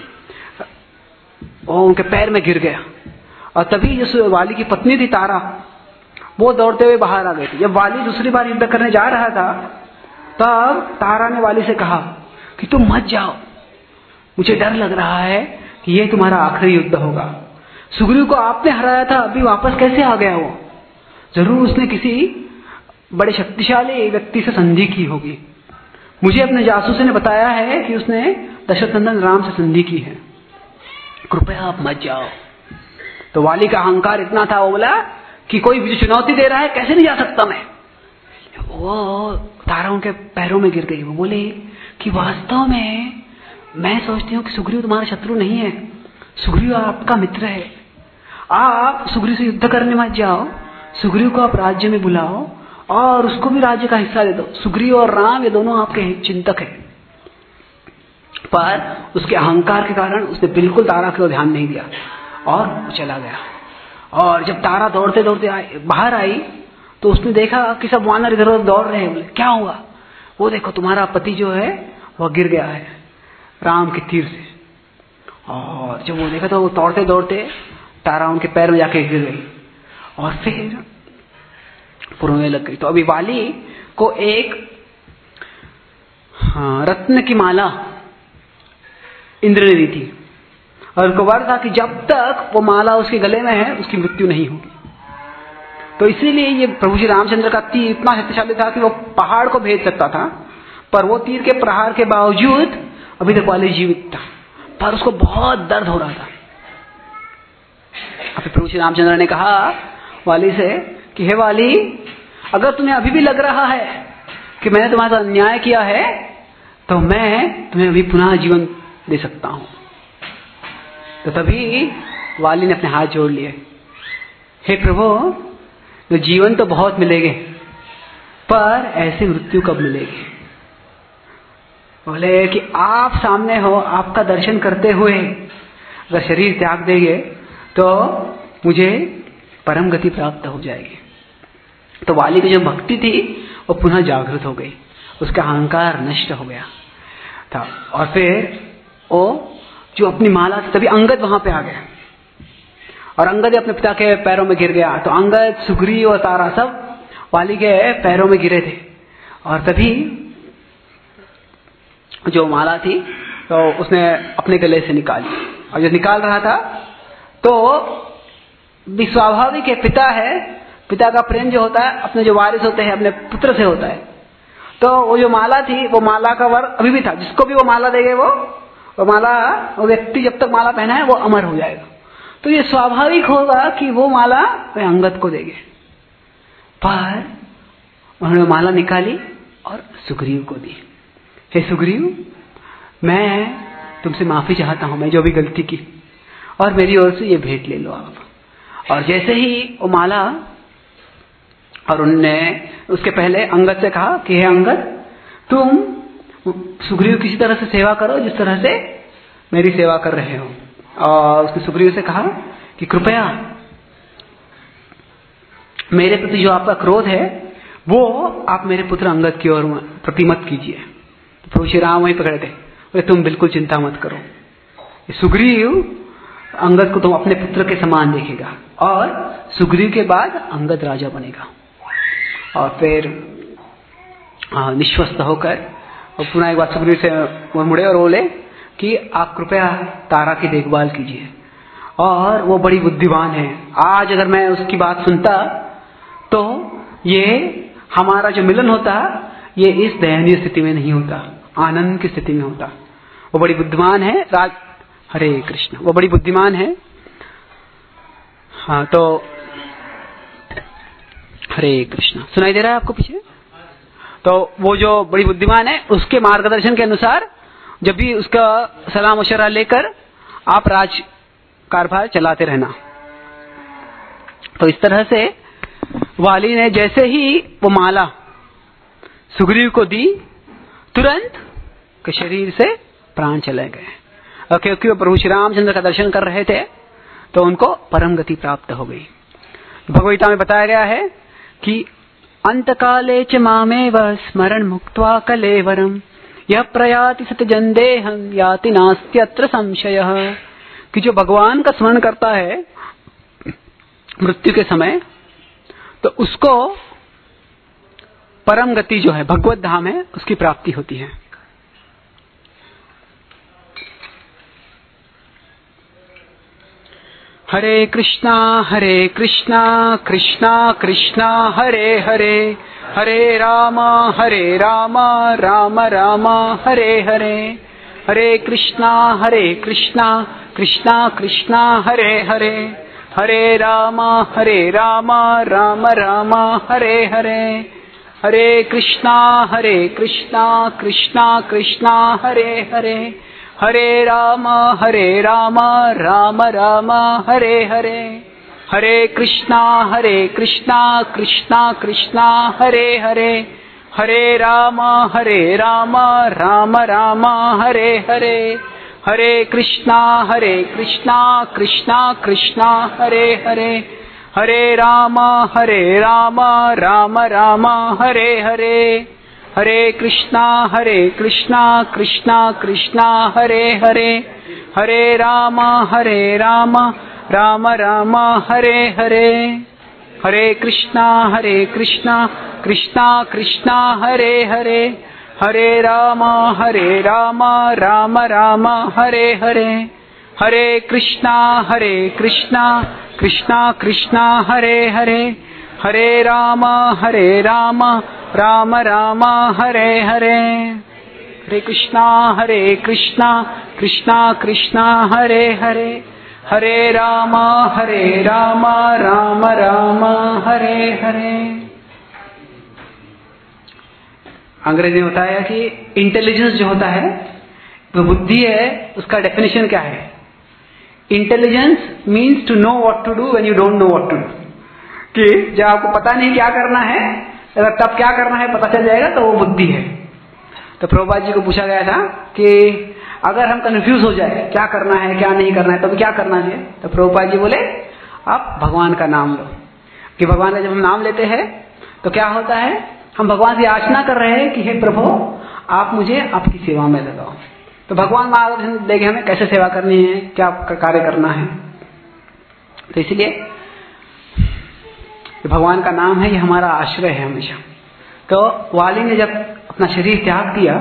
Speaker 1: वो उनके पैर में गिर गया। और तभी जो वाली की पत्नी थी तारा, वो दौड़ते हुए बाहर आ गई थी। जब वाली दूसरी बार युद्ध करने जा रहा था, तब तारा ने वाली से कहा कि तुम मत जाओ, मुझे डर लग रहा है कि ये तुम्हारा आखिरी युद्ध होगा। सुग्रीव को आपने हराया था, अभी वापस कैसे आ गया वो? जरूर उसने किसी बड़े शक्तिशाली व्यक्ति से संधि की होगी। मुझे अपने जासूस ने बताया है कि उसने दशरथ नंदन राम से संधि की है, कृपया आप मत जाओ। तो वाली का अहंकार इतना था, वो बोला कि कोई मुझे चुनौती दे रहा है, कैसे नहीं जा सकता मैं। वो तारा उनके पैरों में गिर गई। वो बोले कि वास्तव में मैं सोचती हूँ कि सुग्रीव तुम्हारा शत्रु नहीं है, सुग्रीव आपका मित्र है। आप सुग्रीव से युद्ध करने मत जाओ, सुग्रीव को आप राज्य में बुलाओ और उसको भी राज्य का हिस्सा दे दो। सुग्रीव और राम ये दोनों आपके चिंतक है। पर उसके अहंकार के कारण उसने बिल्कुल तारा को ध्यान नहीं दिया और चला गया। और जब तारा दौड़ते दौड़ते बाहर आई तो उसने देखा कि सब वानर इधर उधर दौड़ रहे हैं। बोले, क्या हुआ? वो देखो तुम्हारा पति जो है वह गिर गया है राम के तीर से। और जब वो देखा तो वो दौड़ते दौड़ते तारा उनके पैर में जाके गिर गई और फिर रोने लग गई। तो अभी वाली को एक रत्न की माला इंद्र ने दी थी और उसको वर था कि जब तक वो माला उसके गले में है उसकी मृत्यु नहीं होगी। तो इसीलिए ये प्रभु श्री रामचंद्र का तीर इतना शक्तिशाली था कि वो पहाड़ को भेद सकता था, पर वो तीर के प्रहार के बावजूद अभी तक वाली जीवित था, पर उसको बहुत दर्द हो रहा था। अभी प्रभु श्री रामचंद्र ने कहा वाली से कि हे वाली, अगर तुम्हें अभी भी लग रहा है कि मैंने तुम्हारे साथ अन्याय किया है तो मैं तुम्हें अभी पुनः जीवन दे सकता हूं। तो तभी वाली ने अपने हाथ जोड़ लिए, हे प्रभु, तो जीवन तो बहुत मिलेंगे पर ऐसी मृत्यु कब मिलेगी? बोले कि आप सामने हो, आपका दर्शन करते हुए अगर शरीर त्याग देंगे तो मुझे परम गति प्राप्त हो जाएगी। तो वाली की जो भक्ति थी वो पुनः जागृत हो गई, उसका अहंकार नष्ट हो गया था। और फिर वो जो अपनी माला थी, तभी अंगद वहां पे आ गया और अंगद अपने पिता के पैरों में गिर गया। तो अंगद, सुग्रीव और तारा सब वाली के पैरों में गिरे थे। और तभी जो माला थी तो उसने अपने गले से निकाली, और जब निकाल रहा था तो भी स्वाभाविक है, पिता है, पिता का प्रेम जो होता है अपने जो वारिस होते हैं अपने पुत्र से होता है। तो वो जो माला थी वो माला का वर अभी भी था, जिसको भी वो माला देंगे वो माला, वो व्यक्ति जब तक माला पहना है वो अमर हो जाएगा। तो ये स्वाभाविक होगा कि वो माला वे अंगद को देंगे। पर उन्होंने माला निकाली और सुग्रीव को दी। हे सुग्रीव, मैं तुमसे माफी चाहता हूं, मैं जो भी गलती की। और मेरी ओर से ये भेंट ले लो आप। और जैसे ही वो माला, और उनने उसके पहले अंगद से कहा कि हे अंगद, तुम सुग्रीव किसी तरह से सेवा करो जिस तरह से मेरी सेवा कर रहे हो। और उसने सुग्रीव से कहा कि कृपया मेरे प्रति जो आपका क्रोध है वो आप मेरे पुत्र अंगद की ओर प्रति मत कीजिए। तो प्रभु श्री राम वहीं पकड़े थे, बोले तुम बिल्कुल चिंता मत करो, सुग्रीव अंगद को तुम अपने पुत्र के समान देखेगा और सुग्रीव के बाद अंगद राजा बनेगा। और फिर निश्वस्त होकर और पुनः एक बार सुग्रीव से वो मुड़े और बोले कि आप कृपया तारा की देखभाल कीजिए। और वो बड़ी बुद्धिमान है, आज अगर मैं उसकी बात सुनता तो ये हमारा जो मिलन होता ये इस दयनीय स्थिति में नहीं होता, आनंद की स्थिति में होता। वो बड़ी बुद्धिमान है हरे कृष्ण, वो बड़ी बुद्धिमान है। हाँ, तो हरे कृष्ण सुनाई दे रहा है आपको पीछे? तो वो जो बड़ी बुद्धिमान है उसके मार्गदर्शन के अनुसार जब भी उसका सलाह मशवरा लेकर आप राज कारभार चलाते रहना। तो इस तरह से वाली ने जैसे ही वो माला सुग्रीव को दी, तुरंत के शरीर से प्राण चले गए। क्योंकि वो प्रभु श्री रामचंद्र का दर्शन कर रहे थे तो उनको परम गति प्राप्त हो गई। भगवद्गीता में बताया गया है कि अंतकाले च मामेव स्मरण मुक्त्वा कलेवरम यह प्रयाति सतजन देहं याति नास्त्यत्र संशयः, कि जो भगवान का स्मरण करता है मृत्यु के समय तो उसको परम गति जो है भगवत धाम है उसकी प्राप्ति होती है। हरे कृष्णा कृष्णा कृष्णा हरे हरे, हरे राम राम राम हरे हरे, हरे कृष्णा कृष्णा कृष्णा हरे हरे, हरे राम राम राम हरे हरे, हरे कृष्णा कृष्णा कृष्णा हरे हरे, हरे राम राम राम हरे हरे, हरे कृष्णा कृष्णा कृष्णा हरे हरे, हरे राम राम राम हरे हरे, हरे कृष्णा कृष्णा कृष्णा हरे हरे, हरे राम राम राम हरे हरे, हरे कृष्णा कृष्णा कृष्णा हरे हरे, हरे राम राम राम हरे हरे, हरे कृष्णा कृष्णा कृष्णा हरे हरे, हरे राम राम राम हरे हरे, हरे कृष्णा कृष्णा कृष्णा हरे हरे, हरे राम राम राम हरे हरे, हरे कृष्णा कृष्णा कृष्णा हरे हरे, हरे राम राम राम हरे हरे। अंग्रेजी में बताया कि इंटेलिजेंस जो होता है, जो बुद्धि है, उसका डेफिनेशन क्या है? Intelligence means to know what to do when you don't know what to do, कि जब आपको पता नहीं क्या करना है, अगर तब क्या करना है पता चल जाएगा तो वो बुद्धि है। तो प्रभुपाद जी को पूछा गया था कि अगर हम कंफ्यूज हो जाए क्या करना है क्या नहीं करना है तब क्या करना चाहिए, तो प्रभुपाद जी बोले आप भगवान का नाम लो। कि भगवान का जब हम नाम लेते हैं तो क्या होता है, हम भगवान से याचना कर रहे हैं कि हे प्रभु आप मुझे आपकी सेवा में लगाओ। तो भगवान मार्गदर्शन देंगे हमें कैसे सेवा करनी है, क्या कार्य करना है। तो इसलिए भगवान का नाम है, ये हमारा आश्रय है हमेशा। तो वाली ने जब अपना शरीर त्याग दिया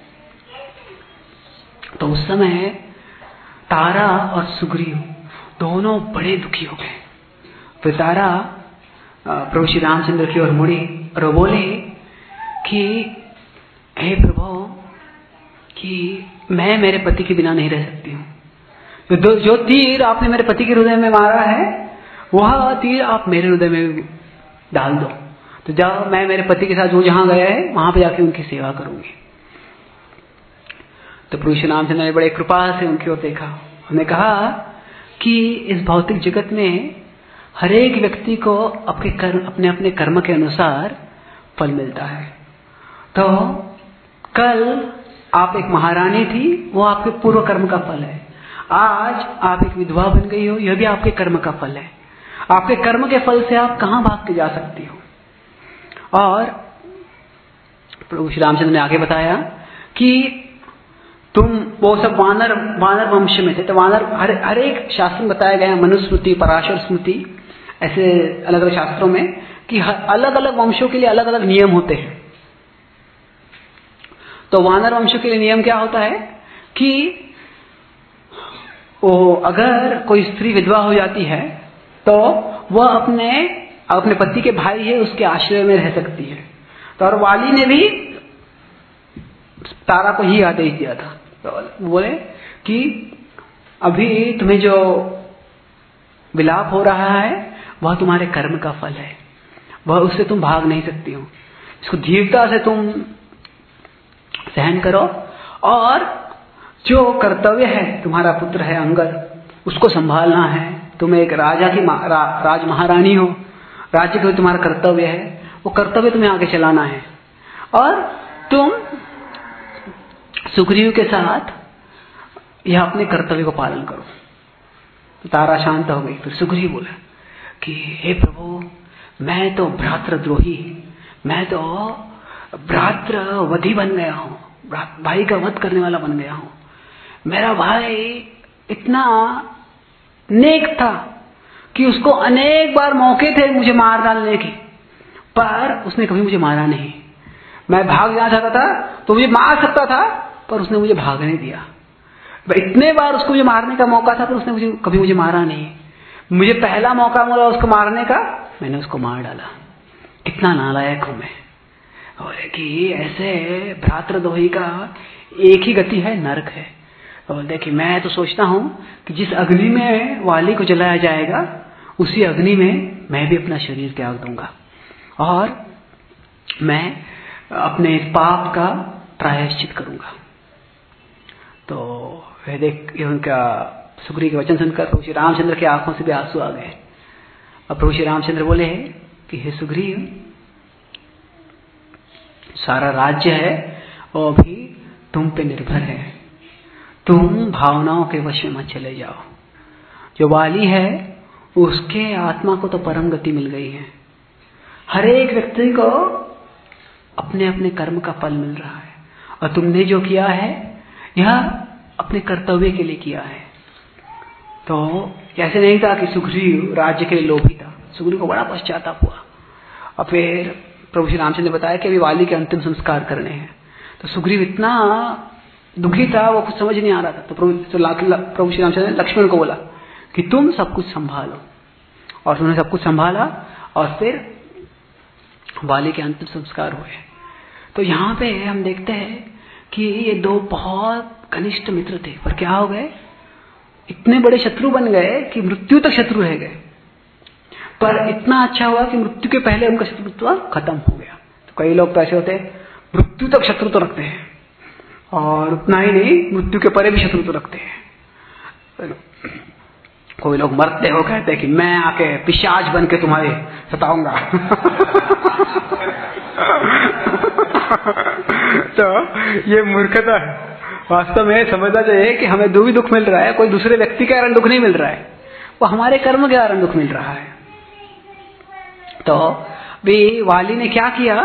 Speaker 1: तो उस समय तारा और सुग्रीव दोनों बड़े दुखी हो गए। तो तारा प्रभु श्री रामचंद्र की ओर मुड़ी और वो बोले कि हे प्रभु, कि मैं मेरे पति के बिना नहीं रह सकती हूँ। जो तीर आपने मेरे पति के हृदय में मारा है वह तीर आप मेरे हृदय में डाल दो, तो जाओ मैं मेरे पति के साथ जो जहां गया है वहां पे जाके उनकी सेवा करूंगी। तो प्रभु श्री रामचंद्र ने बड़े कृपा से उनकी ओर देखा, उन्होंने कहा कि इस भौतिक जगत में हर एक व्यक्ति को अपने अपने कर्म के अनुसार फल मिलता है। तो कल आप एक महारानी थी, वो आपके पूर्व कर्म का फल है। आज आप एक विधवा बन गई हो, यह भी आपके कर्म का फल है। आपके कर्म के फल से आप कहां भाग के जा सकती हो। और प्रभु श्री रामचंद्र ने आगे बताया कि तुम वो सब वानर वंश में थे। तो वानर हर एक शास्त्र में बताया गया, मनुस्मृति, पराशर स्मृति, ऐसे अलग अलग शास्त्रों में कि अलग अलग वंशों के लिए अलग अलग नियम होते हैं। तो वानर वंशों के लिए नियम क्या होता है कि वो अगर कोई स्त्री विधवा हो जाती है तो वह अपने पति के भाई है उसके आश्रय में रह सकती है। तो और वाली ने भी तारा को ही आदेश दिया था, तो बोले कि अभी तुम्हें जो विलाप हो रहा है वह तुम्हारे कर्म का फल है, वह उससे तुम भाग नहीं सकती हो। इसको धीरता से तुम सहन करो और जो कर्तव्य है, तुम्हारा पुत्र है अंगद, उसको संभालना है। तुम एक राजा की राज महारानी हो, राज्य का तुम्हारा कर्तव्य है, वो कर्तव्य तुम्हें आगे चलाना है। और तुम सुग्रीव के साथ यह अपने कर्तव्य को पालन करो। तो तारा शांत हो गई। फिर सुग्रीव बोला कि हे प्रभु, मैं तो भ्रातृद्रोही, मैं तो भ्रातृवधी बन गया हूँ, भाई का वध करने वाला बन गया हूँ। मेरा भाई इतना नेक था कि उसको अनेक बार मौके थे मुझे मार डालने के, पर उसने कभी मुझे मारा नहीं। मैं भाग जाना चाहता था तो मुझे मार सकता था, पर उसने मुझे भागने दिया। इतने बार उसको मुझे मारने का मौका था, पर उसने कभी मुझे मारा नहीं। मुझे पहला मौका मिला उसको मारने का, मैंने उसको मार डाला। कितना नालायक हूं मैं। और कि ऐसे भ्रातृद्रोही का एक ही गति है, नरक है। और देखिए, मैं तो सोचता हूं कि जिस अग्नि में वाली को जलाया जाएगा उसी अग्नि में मैं भी अपना शरीर त्याग दूंगा और मैं अपने इस पाप का प्रायश्चित करूंगा। तो वह देख उनका सुग्रीव के वचन सुनकर प्रभु श्री रामचंद्र की आंखों से भी आंसू आ गए। अब प्रभु श्री रामचंद्र बोले कि हे सुग्रीव, सारा राज्य है वो भी तुम पे निर्भर है, तुम भावनाओं के वश में मत चले जाओ। जो वाली है उसके आत्मा को तो परम गति मिल गई है। हर एक व्यक्ति को अपने अपने कर्म का फल मिल रहा है, और तुमने जो किया है यह अपने कर्तव्य के लिए किया है। तो ऐसे नहीं था कि सुग्रीव राज्य के लिए लोभी था। सुग्रीव को बड़ा पश्चाताप हुआ। और फिर प्रभु श्री रामचंद्र ने बताया कि अभी वाली के अंतिम संस्कार करने हैं। तो सुग्रीव इतना दुखी था, वो कुछ समझ नहीं आ रहा था। तो प्रभु श्री रामचंद्र ने लक्ष्मण को बोला कि तुम सब कुछ संभालो। और उन्होंने सब कुछ संभाला और फिर वाली के अंतिम संस्कार हुए। तो यहाँ पे हम देखते हैं कि ये दो बहुत घनिष्ठ मित्र थे, पर क्या हो गए, इतने बड़े शत्रु बन गए कि मृत्यु तक शत्रु रह गए। पर इतना अच्छा हुआ कि मृत्यु के पहले उनका शत्रुत्व खत्म हो गया। तो कई लोग तो ऐसे होते हैं, मृत्यु तक शत्रु तो रखते हैं, और उतना ही नहीं, मृत्यु के परे भी शत्रु तो रखते हैं। कोई लोग मरते हो कहते हैं कि मैं आके पिशाच बन के तुम्हारे सताऊंगा। तो ये मूर्खता है। वास्तव में समझना चाहिए कि हमें जो भी दुख मिल रहा है, कोई दूसरे व्यक्ति के कारण दुख नहीं मिल रहा है, वो हमारे कर्म के कारण दुख मिल रहा है। तो भी वाली ने क्या किया,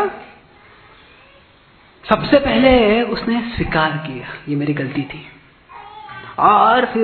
Speaker 1: सबसे पहले उसने स्वीकार किया ये मेरी गलती थी, और फिर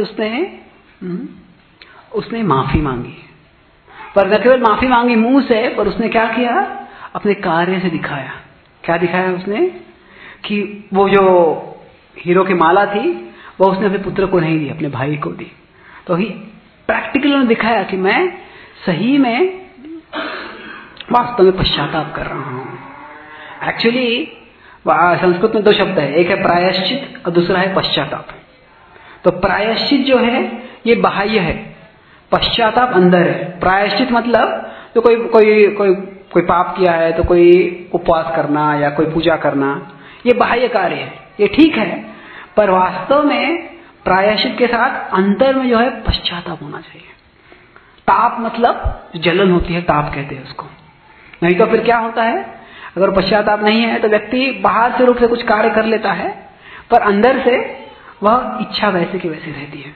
Speaker 1: उसने माफी मांगी। पर न केवल माफी मांगी मुंह से, पर उसने क्या किया, अपने कार्य से दिखाया। क्या दिखाया उसने कि वो जो हीरो की माला थी वो उसने अपने पुत्र को नहीं दी, अपने भाई को दी। तो ही प्रैक्टिकली उन्होंने दिखाया कि मैं सही में वास्तव में पश्चाताप कर रहा हूं। एक्चुअली संस्कृत में दो शब्द है, एक है प्रायश्चित और दूसरा है पश्चाताप। तो प्रायश्चित जो है ये बाह्य है, पश्चाताप अंदर है। प्रायश्चित मतलब तो कोई पाप किया है तो कोई उपवास करना या कोई पूजा करना, ये बाह्य कार्य है, ये ठीक है। पर वास्तव में प्रायश्चित के साथ अंतर में जो है पश्चाताप होना चाहिए। ताप मतलब जलन होती है, ताप कहते हैं उसको। नहीं तो फिर क्या होता है, अगर पश्चाताप नहीं है तो व्यक्ति बाहर से रूप से कुछ कार्य कर लेता है, पर अंदर से वह इच्छा वैसे की वैसे रहती है।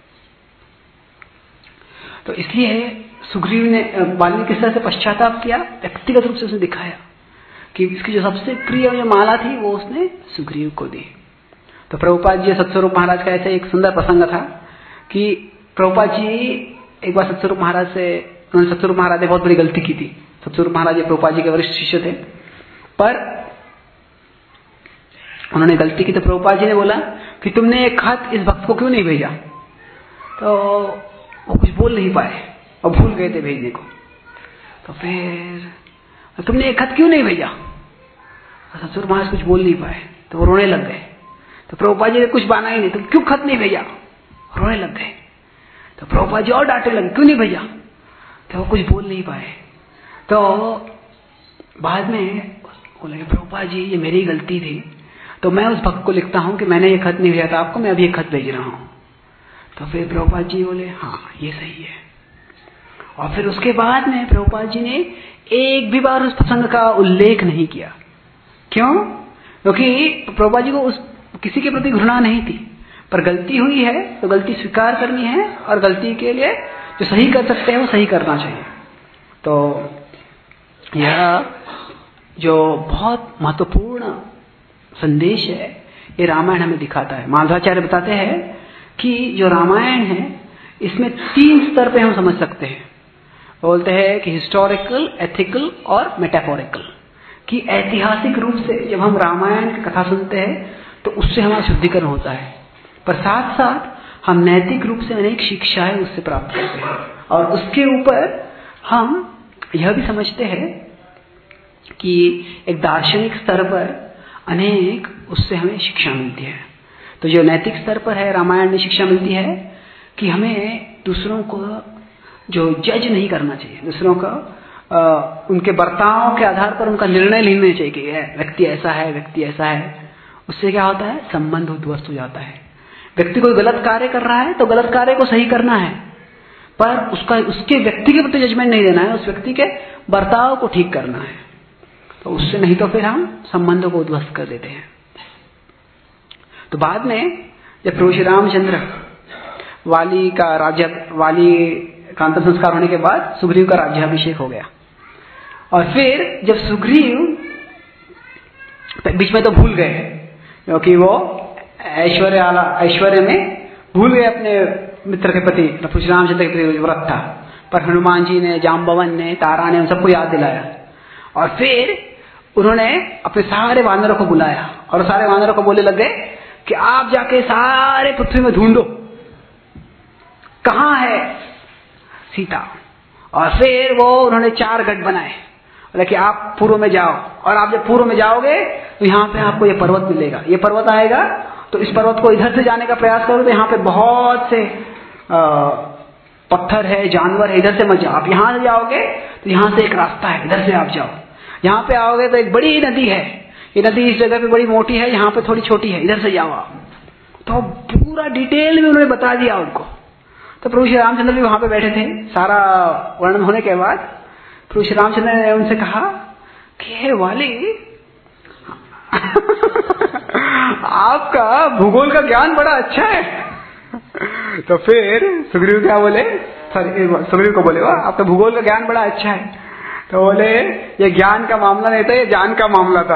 Speaker 1: तो इसलिए सुग्रीव ने वाल्मीकि किस तरह से पश्चाताप किया, व्यक्तिगत रूप से उसने दिखाया कि इसकी जो सबसे प्रिय जो माला थी वो उसने सुग्रीव को दी। तो प्रभुपाद जी सतस्वरूप महाराज का ऐसे एक सुंदर प्रसंग था कि प्रभुपाद जी एक बार सतस्वरूप महाराज से, उन्होंने सतस्वरूप महाराज ने बहुत बड़ी गलती की थी। सतस्वरूप महाराज जी प्रभुपाद जी के वरिष्ठ शिष्य थे, पर उन्होंने गलती की तो प्रभुपाद जी ने बोला कि तुमने एक खत इस भक्त को क्यों नहीं भेजा। तो वो कुछ बोल नहीं पाए और भूल गए थे भेजने को। तो फिर तुमने एक खत क्यों नहीं भेजा, सतस्वरूप महाराज कुछ बोल नहीं पाए, तो वो रोने लग गए। तो प्रभुपाद जी ने कुछ बहाना ही नहीं, तुम क्यों खत नहीं भेजा, रोने लग गए। तो प्रभुपाद जी और डांटे लगे, क्यों नहीं भेजा, तो वो कुछ बोल नहीं पाए। तो बाद में बोले प्रभुपाद जी ये मेरी गलती थी, तो मैं उस भक्त को लिखता हूं कि मैंने ये खत नहीं भेजा था आपको, मैं अभी ये खत भेज रहा हूं। तो फिर प्रभुपाद जी बोले हाँ ये सही है। और फिर उसके बाद में प्रभुपाद जी ने एक भी बार उस प्रसंग का उल्लेख नहीं किया। क्यों? क्योंकि प्रभुपाद जी को उस किसी के प्रति घृणा नहीं थी, पर गलती हुई है तो गलती स्वीकार करनी है, और गलती के लिए जो सही कर सकते हैं वो सही करना चाहिए। तो यह जो बहुत महत्वपूर्ण संदेश है ये रामायण हमें दिखाता है। माधवाचार्य बताते हैं कि जो रामायण है इसमें 3 स्तर पे हम समझ सकते हैं। बोलते हैं कि हिस्टोरिकल, एथिकल और मेटाफोरिकल, कि ऐतिहासिक रूप से जब हम रामायण की कथा सुनते हैं तो उससे हमारा शुद्धिकरण होता है, पर साथ साथ हम नैतिक रूप से अनेक शिक्षाएं उससे प्राप्त करते हैं, और उसके ऊपर हम यह भी समझते हैं कि एक दार्शनिक स्तर पर अनेक उससे हमें शिक्षा मिलती है। तो जो नैतिक स्तर पर है रामायण में शिक्षा मिलती है कि हमें दूसरों को जो जज नहीं करना चाहिए, दूसरों का उनके बर्ताव के आधार पर उनका निर्णय लेने चाहिए कि व्यक्ति ऐसा है, व्यक्ति ऐसा है। उससे क्या होता है, संबंध उद्ध्वस्त हो जाता है। व्यक्ति कोई गलत कार्य कर रहा है तो गलत कार्य को सही करना है, पर उसके व्यक्ति के प्रति जजमेंट नहीं देना है, उस व्यक्ति के बर्ताव को ठीक करना है। तो उससे नहीं तो फिर हम संबंधों को उद्ध्वस्त कर देते हैं। तो बाद में जब प्रभु श्री रामचंद्र वाली का अंतिम संस्कार होने के बाद सुग्रीव का राज्याभिषेक हो गया, और फिर जब सुग्रीव बीच में तो भूल गए क्योंकि वो ऐश्वर्य में भूल गए अपने मित्र के प्रति, प्रभु श्री रामचंद्र के प्रति व्रत था, पर हनुमान जी ने, जाम्बवन ने, तारा ने उन सबको याद दिलाया। और फिर उन्होंने अपने सारे वानरों को बुलाया और सारे वानरों को बोलने लग गए कि आप जाके सारे पृथ्वी में ढूंढो कहां है सीता। और फिर वो उन्होंने 4 गढ़ बनाए, बोले कि आप पूर्व में जाओ, और आप जब पूर्व में जाओगे तो यहाँ पे आपको ये पर्वत मिलेगा, ये पर्वत आएगा, तो इस पर्वत को इधर से जाने का प्रयास करो तो यहाँ पे बहुत से पत्थर है, जानवर है, इधर से मत जाओ। आप यहाँ से जाओगे तो यहाँ से एक रास्ता है, इधर से आप जाओ। यहाँ पे आओगे तो एक बड़ी नदी है, ये नदी इस जगह पे बड़ी मोटी है, यहाँ पे थोड़ी छोटी है, इधर से जाओ आप। तो पूरा डिटेल में उन्होंने बता दिया उनको। तो प्रभु श्री रामचंद्र भी वहां पे बैठे थे। सारा वर्णन होने के बाद प्रभु श्री रामचंद्र ने उनसे कहा कि हे वाली आपका भूगोल का ज्ञान बड़ा अच्छा है। तो फिर सुग्रीव क्या बोले, सुग्रीव को बोले आपका भूगोल का ज्ञान बड़ा अच्छा है। तो बोले ये ज्ञान का मामला नहीं था, ये जान का मामला था।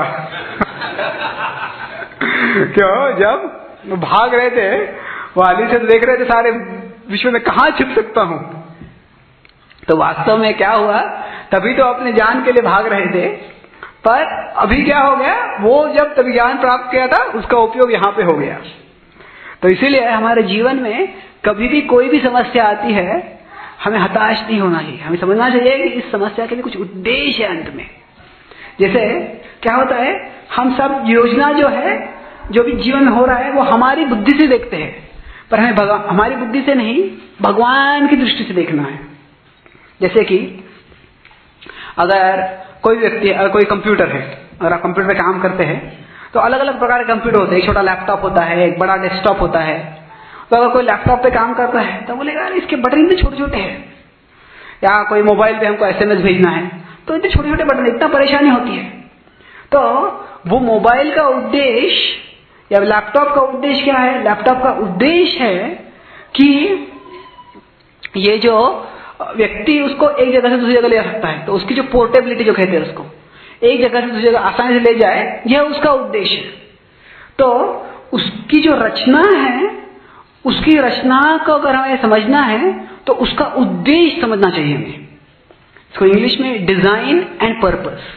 Speaker 1: क्यों, जब भाग रहे थे वाली से देख रहे थे सारे विश्व में कहां छिप सकता हूं, तो वास्तव में क्या हुआ, तभी तो अपने जान के लिए भाग रहे थे, पर अभी क्या हो गया, वो जब तभी ज्ञान प्राप्त किया था उसका उपयोग यहां पे हो गया। तो इसीलिए हमारे जीवन में कभी भी कोई भी समस्या आती है, हमें हताश नहीं होना चाहिए। हमें समझना चाहिए कि इस समस्या के लिए कुछ उद्देश्य है अंत में। जैसे क्या होता है, हम सब योजना जो है, जो भी जीवन में हो रहा है, वो हमारी बुद्धि से देखते हैं, पर हमें हमारी बुद्धि से नहीं, भगवान की दृष्टि से देखना है। जैसे कि अगर कोई व्यक्ति, अगर कोई कंप्यूटर है, अगर आप कंप्यूटर पे काम करते हैं तो अलग अलग प्रकार के कंप्यूटर होते हैं। एक छोटा लैपटॉप होता है, एक बड़ा डेस्कटॉप होता है, तो अगर कोई लैपटॉप पे काम करता है तो बोलेगा अरे इसके बटन इतने छोटे छोटे हैं, या कोई मोबाइल पे हमको SMS भेजना है तो इतने छोटे छोटे बटन, इतना परेशानी होती है। तो वो मोबाइल का उद्देश्य या लैपटॉप का उद्देश्य क्या है? लैपटॉप का उद्देश्य है कि ये जो व्यक्ति उसको एक जगह से दूसरी जगह ले जा सकता है, तो उसकी जो पोर्टेबिलिटी जो कहते हैं उसको, एक जगह से दूसरी जगह आसानी से ले जाए, यह उसका उद्देश्य है। तो उसकी जो रचना है, उसकी रचना को अगर हमें समझना है तो उसका उद्देश्य समझना चाहिए हमें। इसको इंग्लिश में design and purpose.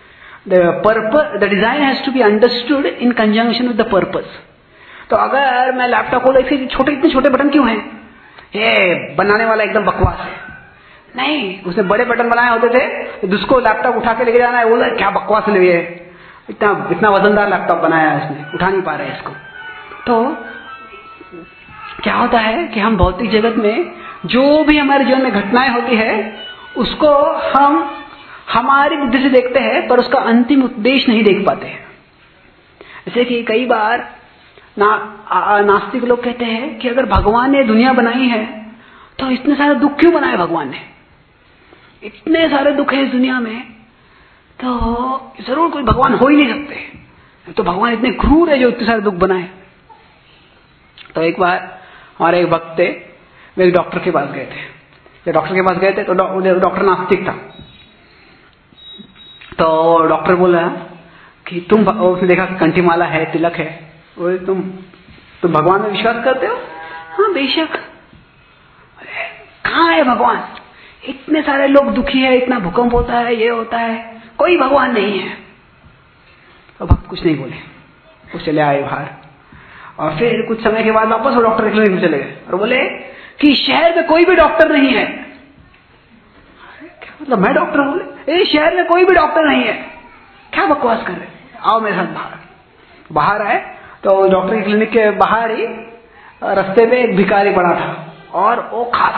Speaker 1: The design has to be understood in conjunction with the purpose. तो अगर मैं लैपटॉप को इतने छोटे बटन क्यों हैं? ये बनाने वाला एकदम बकवास है। नहीं, उसने बड़े बटन बनाए होते थे, जिसको लैपटॉप उठा के लेके जाना है, बोला क्या बकवास ले, इतना वजनदार लैपटॉप बनाया है इसने, उठा नहीं पा रहे इसको। तो क्या होता है कि हम भौतिक जगत में जो भी हमारे जीवन में घटनाएं होती है उसको हम हमारी बुद्धि से देखते हैं, पर उसका अंतिम उद्देश्य नहीं देख पाते हैं। जैसे कि कई बार नास्तिक लोग कहते हैं कि अगर भगवान ने दुनिया बनाई है तो इतने सारे दुख क्यों बनाए भगवान ने? इतने सारे दुख है इस दुनिया में, तो जरूर कोई भगवान हो ही नहीं सकते, तो भगवान इतने क्रूर है जो इतने सारे दुख बनाए। तो एक बार हमारे एक भक्त थे, वे डॉक्टर के पास गए थे। डॉक्टर के पास गए थे तो डॉक्टर नास्तिक था। तो डॉक्टर बोला कि उसने देखा कि कंठीमाला है, तिलक है, बोले तुम भगवान में विश्वास करते हो? हाँ बेशक। कहाँ है भगवान? इतने सारे लोग दुखी है, इतना भूकंप होता है, ये होता है, कोई भगवान नहीं है। तो भक्त कुछ नहीं बोले, वो चले आए बाहर। और फिर कुछ समय के बाद वापस वो डॉक्टर के क्लिनिक में चले गए और बोले कि शहर में कोई भी डॉक्टर नहीं है। क्या मतलब मैं डॉक्टर? बोले शहर में कोई भी डॉक्टर नहीं है, क्या बकवास कर रहे, आओ मेरे साथ बाहर आए। तो डॉक्टर की क्लिनिक के बाहर ही रास्ते पे एक भिखारी पड़ा था और वो खास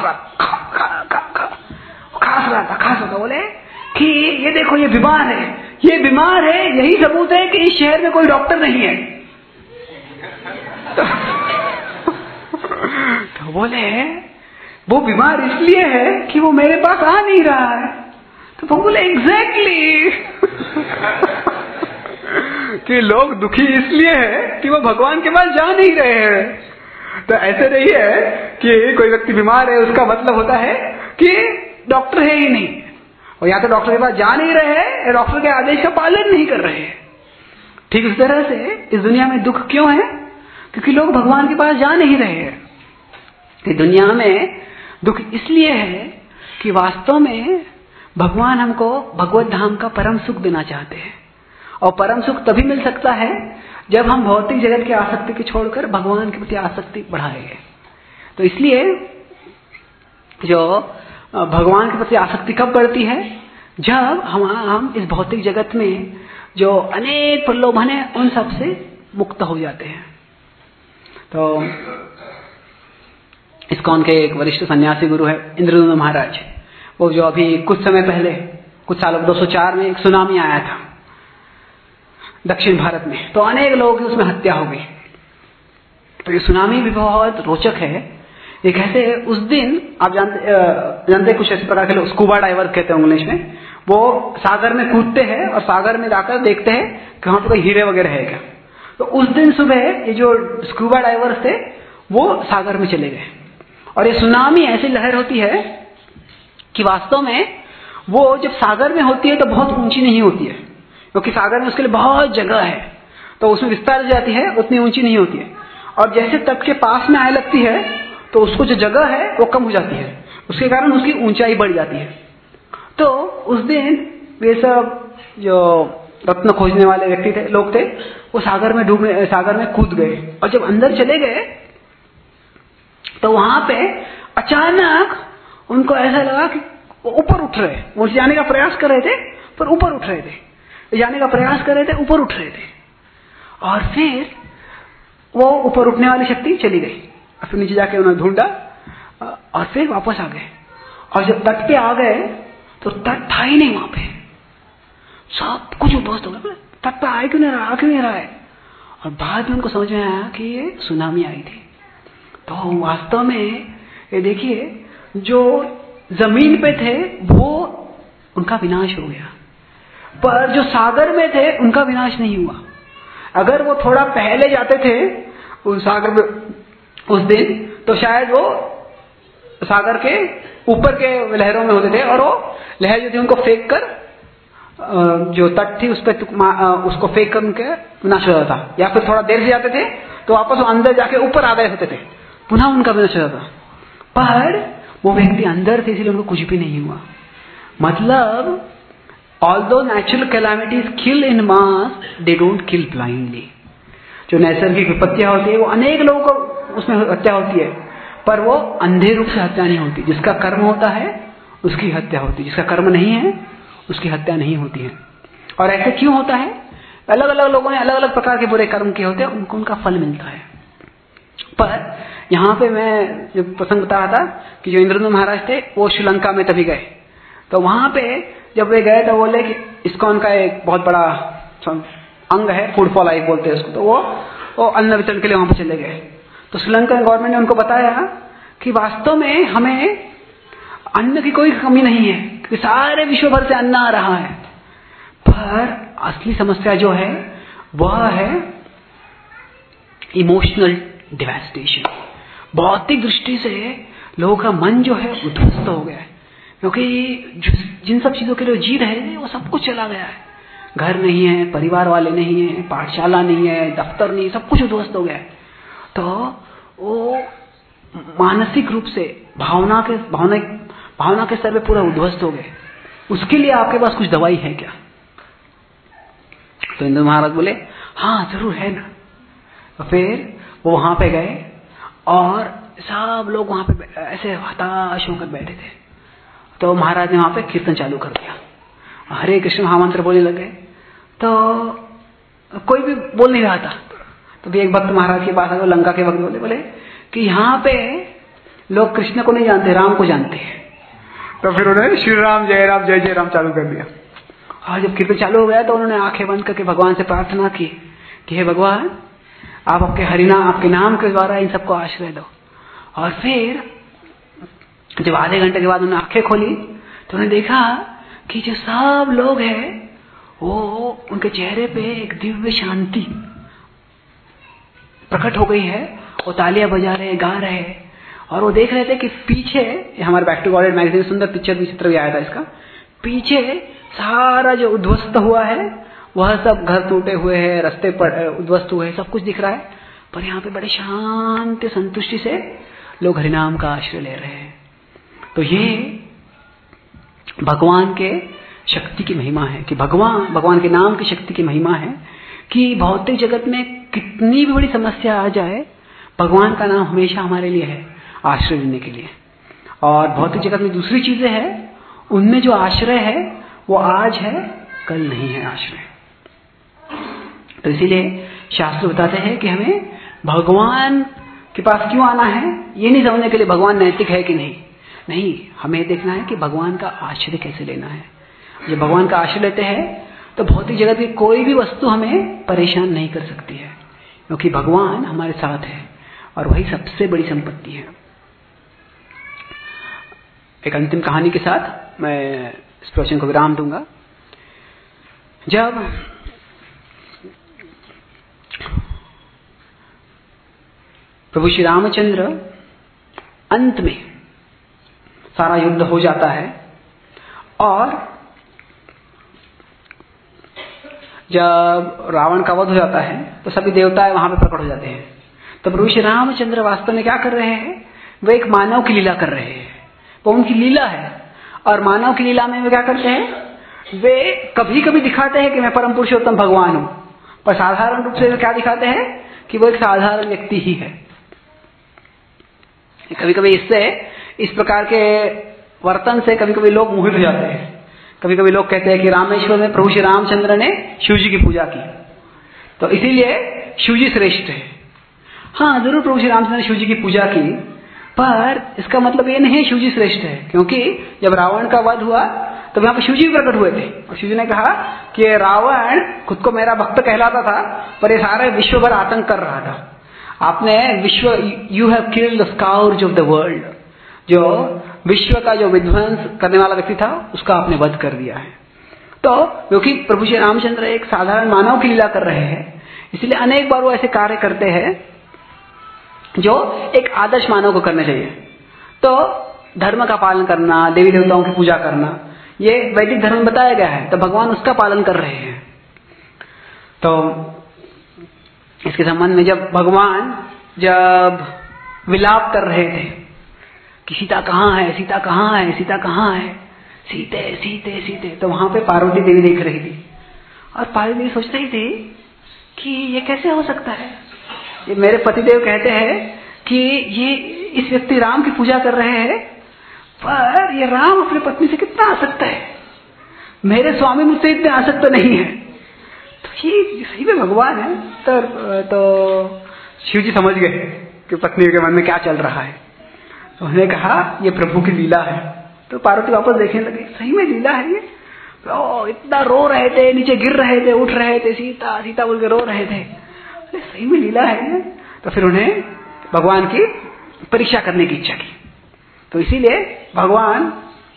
Speaker 1: रहा था। बोले कि ये देखो ये बीमार है, यही सबूत है कि इस शहर में कोई डॉक्टर नहीं है। तो बोले वो बीमार इसलिए है कि वो मेरे पास आ नहीं रहा है। तो वो बोले एग्जैक्टली कि लोग दुखी इसलिए है कि वो भगवान के पास जा नहीं रहे हैं। तो ऐसे नहीं है कि कोई व्यक्ति बीमार है उसका मतलब होता है कि डॉक्टर है ही नहीं, और या तो डॉक्टर के पास जा नहीं रहे हैं या डॉक्टर के आदेश का पालन नहीं कर रहे हैं। ठीक इस तरह से इस दुनिया में दुख क्यों है? क्योंकि लोग भगवान के पास जा नहीं रहे हैं। कि दुनिया में दुख इसलिए है कि वास्तव में भगवान हमको भगवत धाम का परम सुख देना चाहते हैं, और परम सुख तभी मिल सकता है जब हम भौतिक जगत की आसक्ति को छोड़कर भगवान के प्रति आसक्ति बढ़ाएंगे। तो इसलिए जो भगवान के प्रति आसक्ति कब बढ़ती है? जब हम इस भौतिक जगत में जो अनेक प्रलोभन है उन सब से मुक्त हो जाते हैं। तो इस्कॉन के एक वरिष्ठ सन्यासी गुरु है इंद्रदुम्न महाराज, वो जो अभी कुछ समय पहले, कुछ सालों 204 में एक सुनामी आया था दक्षिण भारत में, तो अनेक लोगों की उसमें हत्या हो गई। तो ये सुनामी भी बहुत रोचक है। ये कैसे उस दिन आप जानते कुछ इस प्रकार के लोग स्कूबा डाइवर कहते हैं इंग्लिश में, वो सागर में कूदते हैं और सागर में जाकर देखते हैं कि वहां पे कोई हीरे वगैरह है क्या। तो उस दिन सुबह ये जो स्कूबा डाइवर्स थे वो सागर में चले गए, और ये सुनामी ऐसी लहर होती है कि वास्तव में वो जब सागर में होती है तो बहुत ऊंची नहीं होती है, क्योंकि सागर में उसके लिए बहुत जगह है, तो उसमें विस्तार जाती है, उतनी ऊंची नहीं होती है। और जैसे तट के पास में आने लगती है तो उसको जो जगह है वो कम हो जाती है, उसके कारण उसकी ऊंचाई बढ़ जाती है। तो उस दिन वे सब जो रत्न खोजने वाले व्यक्ति थे, लोग थे, वो सागर में कूद गए, और जब अंदर चले गए तो वहां पे अचानक उनको ऐसा लगा कि वो ऊपर उठ रहे, वो जाने का प्रयास कर रहे थे पर ऊपर उठ रहे थे, जाने का प्रयास कर रहे थे, ऊपर उठ रहे थे, और फिर वो ऊपर उठने वाली शक्ति चली गई, और फिर नीचे जाके उन्होंने ढूंढा और फिर वापस आ गए। और जब तट पे आ गए तो तट था ही नहीं वहां पे, सब कुछ उद्ध्वस्त हो गया, तट पे आ क्यों नहीं रहा है। और बाद में उनको समझ में आया कि ये सुनामी आई थी। तो वास्तव में ये देखिए, जो जमीन पे थे वो उनका विनाश हो गया, पर जो सागर में थे उनका विनाश नहीं हुआ। अगर वो थोड़ा पहले जाते थे उस सागर में उस दिन, तो शायद वो सागर के ऊपर के लहरों में होते थे, और वो लहर जो थी उनको फेंक कर, जो तट थी उस पर उसको फेंक कर उनके विनाश हो जाता था। या फिर थोड़ा देर से जाते थे तो वापस अंदर जाके ऊपर आ गए होते थे, पुनः उनका विनाश हो जाता। पर वो व्यक्ति अंदर थे, इसलिए उनको कुछ भी नहीं हुआ। मतलब although natural calamities kill in mass, they don't kill blindly. जो नैसर्गिक विपत्तियां होती है वो अनेक लोगों को उसमें हत्या होती है, पर वो अंधे रूप से हत्या नहीं होती। जिसका कर्म होता है उसकी हत्या होती है, जिसका कर्म नहीं है उसकी हत्या नहीं होती है। और ऐसे क्यों होता है? अलग अलग लोगों ने अलग अलग प्रकार के बुरे कर्म किए होते हैं, उनको उनका फल मिलता है। पर यहाँ पे मैं जो प्रसंग बता रहा था कि जो इंद्रद्युम्न महाराज थे वो श्रीलंका में तभी गए, तो वहां पे जब वे गए तो बोले कि इस्कॉन का एक बहुत बड़ा अंग है, फूड फॉर लाइफ बोलते हैं उसको, तो वो अन्न वितरण के लिए वहां पर चले गए। तो श्रीलंका गवर्नमेंट ने उनको बताया कि वास्तव में हमें अन्न की कोई कमी नहीं है, क्योंकि सारे विश्व भर से अन्न आ रहा है। पर असली समस्या जो है वह है इमोशनल डिवास्टेशन। भौतिक दृष्टि से लोगों का मन जो है उद्ध्वस्त हो गया है, क्योंकि जिन सब चीजों के लिए जी रहे थे वो सब कुछ चला गया है। घर नहीं है, परिवार वाले नहीं है, पाठशाला नहीं है, दफ्तर नहीं, सब कुछ उद्ध्वस्त हो गया है। तो वो मानसिक रूप से भावना के स्तर पे पूरा उद्ध्वस्त हो गए। उसके लिए आपके पास कुछ दवाई है क्या? तो इंद्र महाराज बोले हाँ जरूर है ना। तो फिर वो वहां पे गए और सब लोग वहां पे ऐसे हताश होकर बैठे थे। तो महाराज ने वहां पे कीर्तन चालू कर दिया, हरे कृष्ण महामंत्र बोलने लगे। तो कोई भी बोल नहीं रहा था। तो भी एक भक्त महाराज के पास आए, लंका के भक्त बोले कि यहाँ पे लोग कृष्ण को नहीं जानते, राम को जानते हैं। तो फिर उन्होंने श्री राम जय राम चालू कर दिया। और जब कीर्तन चालू हो गया तो उन्होंने आंखें बंद करके भगवान से प्रार्थना की कि हे भगवान, आप आपके नाम के द्वारा इन सबको आश्रय दो। और फिर जब आधे घंटे के बाद उन्होंने आंखें खोली तो उन्होंने देखा कि जो सब लोग हैं वो उनके चेहरे पे एक दिव्य शांति प्रकट हो गई है। वो तालियां बजा रहे, गा रहे, और वो देख रहे थे कि पीछे, हमारे बैक टू गॉडेड मैगजीन सुंदर चित्र भी आया था इसका, पीछे सारा जो उद्ध्वस्त हुआ है वह सब घर टूटे हुए हैं, रास्ते पर उद्ध्वस्त हुए हैं, सब कुछ दिख रहा है। पर यहाँ पे बड़े शांति संतुष्टि से लोग हरिनाम का आश्रय ले रहे हैं। तो ये भगवान के शक्ति की महिमा है कि भगवान के नाम की शक्ति की महिमा है कि भौतिक जगत में कितनी भी बड़ी समस्या आ जाए, भगवान का नाम हमेशा हमारे लिए है आश्रय देने के लिए। और भौतिक जगत में दूसरी चीजें हैं, उनमें जो आश्रय है वो आज है, कल नहीं है आश्रय। तो इसीलिए शास्त्र बताते हैं कि हमें भगवान के पास क्यों आना है, ये नहीं समझने के लिए भगवान नैतिक है कि नहीं, हमें देखना है कि भगवान का आश्रय कैसे लेना है। जब भगवान का आश्रय लेते हैं तो भौतिक जगत की कोई भी वस्तु हमें परेशान नहीं कर सकती है, क्योंकि भगवान हमारे साथ है और वही सबसे बड़ी संपत्ति है। एक अंतिम कहानी के साथ मैं इस प्रवचन को विराम दूंगा। जब प्रभु श्री रामचंद्र अंत में सारा युद्ध हो जाता है और जब रावण का वध हो जाता है तो सभी देवता वहां पे प्रकट हो जाते हैं। तो प्रभु श्री रामचंद्र वास्तव में क्या कर रहे हैं, वे एक मानव की लीला कर रहे हैं, वो उनकी लीला है। और मानव की लीला में वे क्या करते हैं, वे कभी कभी दिखाते हैं कि मैं परम पुरुषोत्तम भगवान हूं, पर साधारण रूप से वे क्या दिखाते हैं कि वो एक साधारण व्यक्ति ही है। कभी कभी इससे, इस प्रकार के वर्तन से कभी कभी लोग मोहित हो जाते हैं। कभी कभी लोग कहते हैं कि रामेश्वर में प्रभु श्री रामचंद्र ने शिव जी की पूजा की, तो इसीलिए शिव जी श्रेष्ठ है। हाँ, जरूर प्रभु श्री रामचंद्र ने शिव जी की पूजा की, पर इसका मतलब ये नहीं शिव जी श्रेष्ठ है, क्योंकि जब रावण का वध हुआ तो यहाँ पर शिव जी प्रकट हुए थे और शिव जी ने कहा कि रावण खुद को मेरा भक्त कहलाता था, पर ये सारे विश्व भर आतंक कर रहा था। आपने विश्व, you have killed the scourge of the world, जो विश्व का जो विध्वंस करने वाला व्यक्ति था उसका आपने वध कर दिया है। तो क्योंकि प्रभु श्री रामचंद्र एक साधारण मानव की लीला कर रहे हैं, इसलिए अनेक बार वो ऐसे कार्य करते हैं जो एक आदर्श मानव को करना चाहिए। तो धर्म का पालन करना, देवी देवताओं की पूजा करना, ये वैदिक धर्म में बताया गया है, तो भगवान उसका पालन कर रहे हैं। तो इसके संबंध में जब भगवान जब विलाप कर रहे थे कि सीता कहाँ है, सीता कहाँ है, सीता कहाँ है, सीते सीते सीते, तो वहां पे पार्वती देवी देख रही थी और पार्वती देवी सोच रही थी कि ये कैसे हो सकता है। ये मेरे पतिदेव कहते हैं कि ये इस व्यक्ति राम की पूजा कर रहे हैं, पर ये राम अपनी पत्नी से कितना आसक्त है, मेरे स्वामी मुझसे इतने आसक्त नहीं है, तो ये सही में भगवान है। तो शिव जी समझ गए कि पत्नी के मन में क्या चल रहा है, तो उन्होंने कहा ये प्रभु की लीला है। तो पार्वती वापस देखने लगे, सही में लीला है ये। तो इतना रो रहे थे, नीचे गिर रहे थे, उठ रहे थे, सीता सीता बोल के रो रहे थे, अरे सही में लीला है ये। तो फिर उन्हें भगवान की परीक्षा करने की इच्छा की। तो इसीलिए भगवान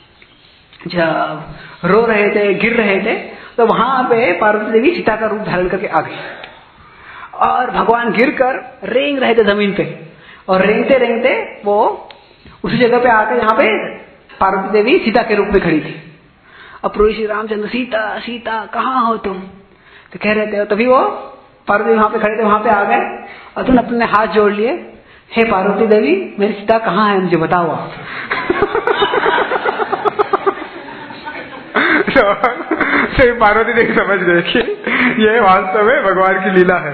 Speaker 1: जब रो रहे थे, गिर रहे थे, तो वहां पे पार्वती देवी सीता का रूप धारण करके आ गई और भगवान गिरकर रेंग रहे थे जमीन पे, और रेंगते रेंगते वो उसी जगह पे आकर यहाँ पे पार्वती देवी सीता के रूप में खड़ी थी। अब प्रभु श्री रामचंद्र सीता सीता कहाँ हो तुम, तो कह रहे थे। तभी वो पार्वती वहां पे खड़े थे, वहां पे आ गए और तुमने अपने हाथ जोड़ लिए, हे पार्वती देवी मेरी सीता कहाँ है मुझे बताओ आप। तो पार्वती देवी समझ गए कि ये वास्तव में भगवान की लीला है।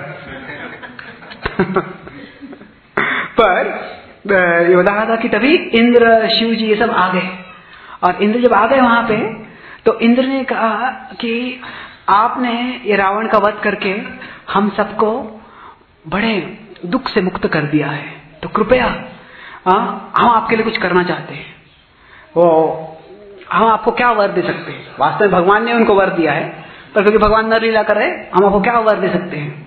Speaker 1: पर ये बता रहा था कि तभी इंद्र, शिव जी ये सब आ गए, और इंद्र जब आ गए वहां पे, तो इंद्र ने कहा कि आपने ये रावण का वध करके हम सबको बड़े दुख से मुक्त कर दिया है, तो कृपया हम आपके लिए कुछ करना चाहते हैं। वो हम आपको क्या वर दे सकते हैं। वास्तव में भगवान ने उनको वर दिया है, पर क्योंकि भगवान नर लीला कर रहे, हम आपको क्या वर दे सकते हैं।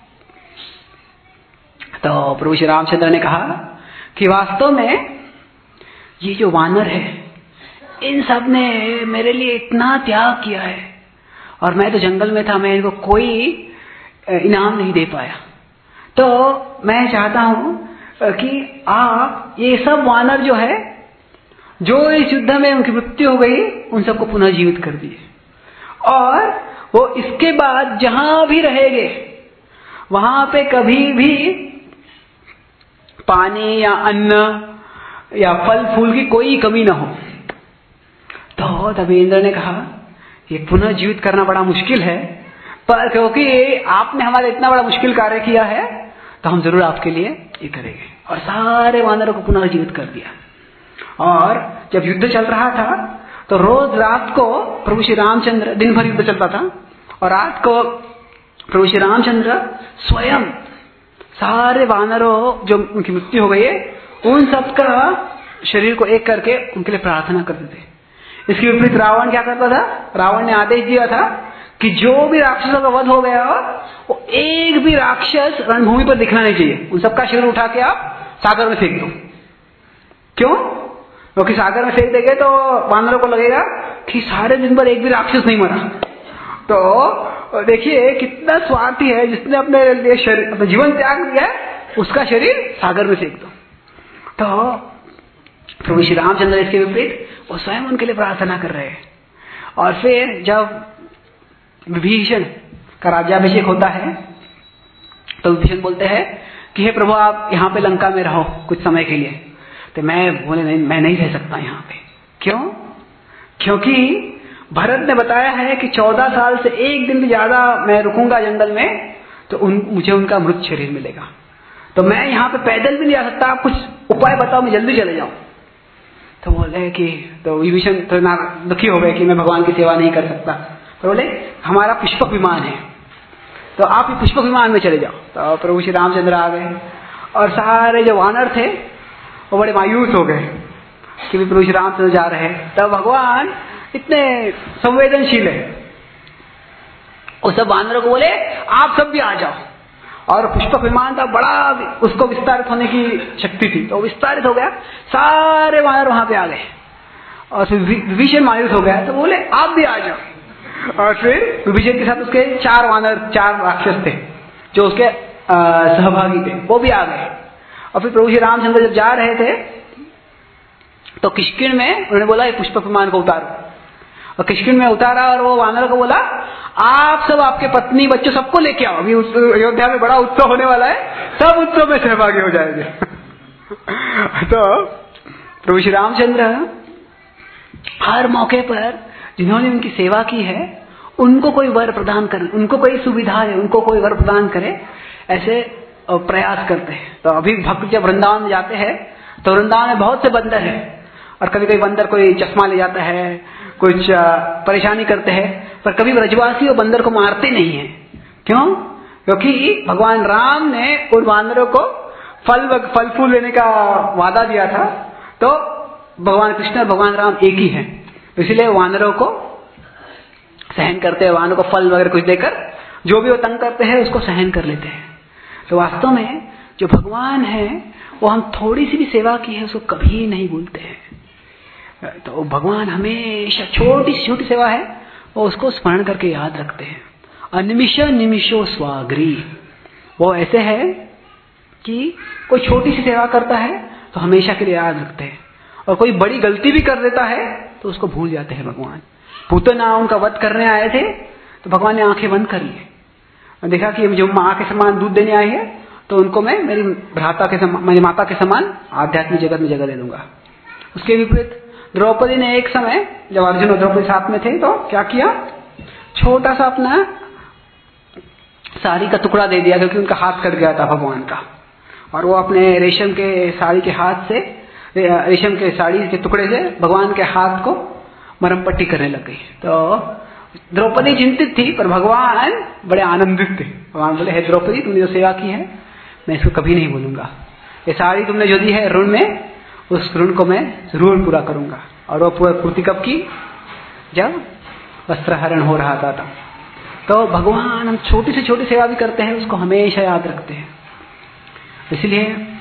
Speaker 1: तो प्रभु श्री रामचंद्र ने कहा कि वास्तव में ये जो वानर है, इन सब ने मेरे लिए इतना त्याग किया है, और मैं तो जंगल में था, मैं इनको कोई इनाम नहीं दे पाया। तो मैं चाहता हूं कि आप ये सब वानर जो है, जो इस युद्ध में उनकी मृत्यु हो गई, उन सबको पुनः जीवित कर दिए, और वो इसके बाद जहां भी रहेंगे वहां पे कभी भी पानी या अन्न या फल फूल की कोई कमी ना हो। तो तभी इंद्र ने कहा ये पुनः जीवित करना बड़ा मुश्किल है, पर क्योंकि आपने हमारे इतना बड़ा मुश्किल कार्य किया है, तो हम जरूर आपके लिए ये करेंगे। और सारे वानरों को पुनः जीवित कर दिया। और जब युद्ध चल रहा था, तो रोज रात को प्रभु श्री रामचंद्र, दिन भर युद्ध चलता था, और रात को प्रभु श्री रामचंद्र स्वयं सारे वानरों जो उनकी मृत्यु हो गई है, उन सबका शरीर को एक करके उनके लिए प्रार्थना करते थे। इसके विपरीत रावण क्या करता था, रावण ने आदेश दिया था कि जो भी राक्षसों का वध हो गया हो, वो एक भी राक्षस रणभूमि पर दिखना नहीं चाहिए, उन सबका शरीर उठा के आप सागर में फेंक दो। क्यों? क्योंकि सागर में फेंक देंगे तो वानरों को लगेगा कि सारे दिन भर एक भी राक्षस नहीं मरा। तो देखिए कितना स्वार्थी है, जिसने अपने लिए शरीर, अपना जीवन त्याग दिया है, उसका शरीर सागर में फेंक दो। तो प्रभु श्री रामचंद्र इसके विपरीत वो स्वयं उनके लिए प्रार्थना कर रहे हैं। और फिर जब विभीषण का राज्याभिषेक होता है, तो विभीषण बोलते हैं कि हे प्रभु आप यहाँ पे लंका में रहो कुछ समय के लिए। तो मैं बोले नहीं, मैं नहीं रह सकता यहाँ पे। क्यों? क्योंकि भरत ने बताया है कि 14 साल से एक दिन भी ज्यादा मैं रुकूंगा जंगल में, तो मुझे उनका मृत शरीर मिलेगा। तो मैं यहाँ पे पैदल भी नहीं आ सकता, आप कुछ उपाय बताओ, मैं जल्दी चले जाऊं। तो बोले कि, तो विभीषण तो ना दुखी हो गए कि मैं भगवान की सेवा नहीं कर सकता। तो बोले हमारा पुष्पक विमान है, तो आप ये पुष्पक विमान में चले जाओ। तो प्रभु श्री रामचंद्र आ गए, और सारे जो वानर थे वो बड़े मायूस हो गए कि प्रभु श्री रामचंद्र जा रहे हैं। तब भगवान इतने संवेदनशील है, उस सब वानरों को बोले आप सब भी आ जाओ। और पुष्पक विमान था बड़ा, उसको विस्तारित होने की शक्ति थी, तो विस्तारित हो गया, सारे वानर वहां पे आ गए और फिर विभीषण मायूस हो गया, तो बोले आप भी आ जाओ। और फिर विभीषण के साथ उसके 4 वानर, 4 राक्षस थे जो उसके सहभागी थे, वो भी आ गए। और फिर प्रभु श्री रामचंद्र जब जा रहे थे तो किष्किंध में उन्होंने बोला ये पुष्पक विमान को उतारो, और किष्किंध में उतारा और वो वानर को बोला आप सब आपके पत्नी बच्चों सबको लेके आओ, अभी अयोध्या में बड़ा उत्सव होने वाला है, सब उत्सव में सहभागी हो जाएंगे। तो प्रभु श्री रामचंद्र हर मौके पर जिन्होंने उनकी सेवा की है उनको कोई वर प्रदान करे, उनको कोई सुविधा है, उनको कोई वर प्रदान करे, ऐसे प्रयास करते हैं। तो अभी भक्त जब वृंदावन में जाते हैं तो वृंदावन में बहुत से बंदर हैं, और कभी कभी बंदर कोई चश्मा ले जाता है, कुछ परेशानी करते हैं, पर कभी ब्रजवासी वो बंदर को मारते नहीं है। क्यों? क्योंकि भगवान राम ने उन वानरों को फल फूल लेने का वादा दिया था, तो भगवान कृष्ण और भगवान राम एक ही हैं, इसलिए वानरों को सहन करते हैं, वानरों को फल वगैरह कुछ देकर जो भी वो तंग करते हैं उसको सहन कर लेते हैं। तो वास्तव में जो भगवान है वो हम थोड़ी सी भी सेवा की है उसको कभी नहीं भूलते हैं। तो भगवान हमेशा छोटी से छोटी सेवा है वो उसको स्मरण करके याद रखते हैं। अनिमिष निमिषो स्वाग्री, वो ऐसे है कि कोई छोटी सी सेवा करता है तो हमेशा के लिए याद रखते हैं, और कोई बड़ी गलती भी कर देता है तो उसको भूल जाते हैं भगवान। पूतना उनका वध करने आए थे तो भगवान ने आंखें बंद कर ली, देखा कि जो माँ के समान दूध देने आई है तो उनको मैं मेरी मेरी माता के समान आध्यात्मिक जगत में जगह दे दूंगा। उसके विपरीत द्रौपदी ने एक समय जब अर्जुन और द्रौपदी साथ में थे तो क्या किया, छोटा सा अपना साड़ी का टुकड़ा दे दिया, क्योंकि उनका हाथ कट गया था भगवान का, और वो अपने रेशम के साड़ी के हाथ से, रेशम के साड़ी के टुकड़े से भगवान के हाथ को मरम पट्टी करने लग गई। तो द्रौपदी चिंतित थी, पर भगवान बड़े आनंदित थे। भगवान बोले हे द्रौपदी तुमने जो सेवा की है मैं इसको कभी नहीं भूलूंगा, ये साड़ी तुमने जो दी है ऋण में, उस ऋण को मैं जरूर पूरा करूंगा। और वो पूर्ति कब की, जब वस्त्रहरण हो रहा था तब। तो भगवान हम छोटी से छोटी सेवा भी करते हैं उसको हमेशा याद रखते हैं। इसलिए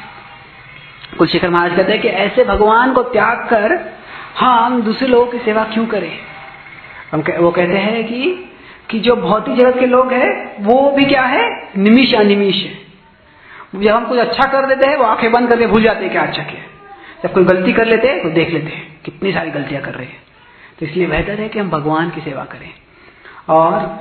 Speaker 1: कुल शेखर महाराज कहते हैं कि ऐसे भगवान को त्याग कर हम दूसरे लोगों की सेवा क्यों करें। वो कहते हैं कि जो भौतिक जगत के लोग हैं वो भी क्या है, निमिष अनिमिष है। जब हम कुछ अच्छा कर देते हैं वो आंखें बंद करके भूल जाते हैं क्या अच्छा किया, जब कोई गलती कर लेते हैं तो देख लेते हैं कितनी सारी गलतियां कर रहे हैं। तो इसलिए बेहतर है कि हम भगवान की सेवा करें। और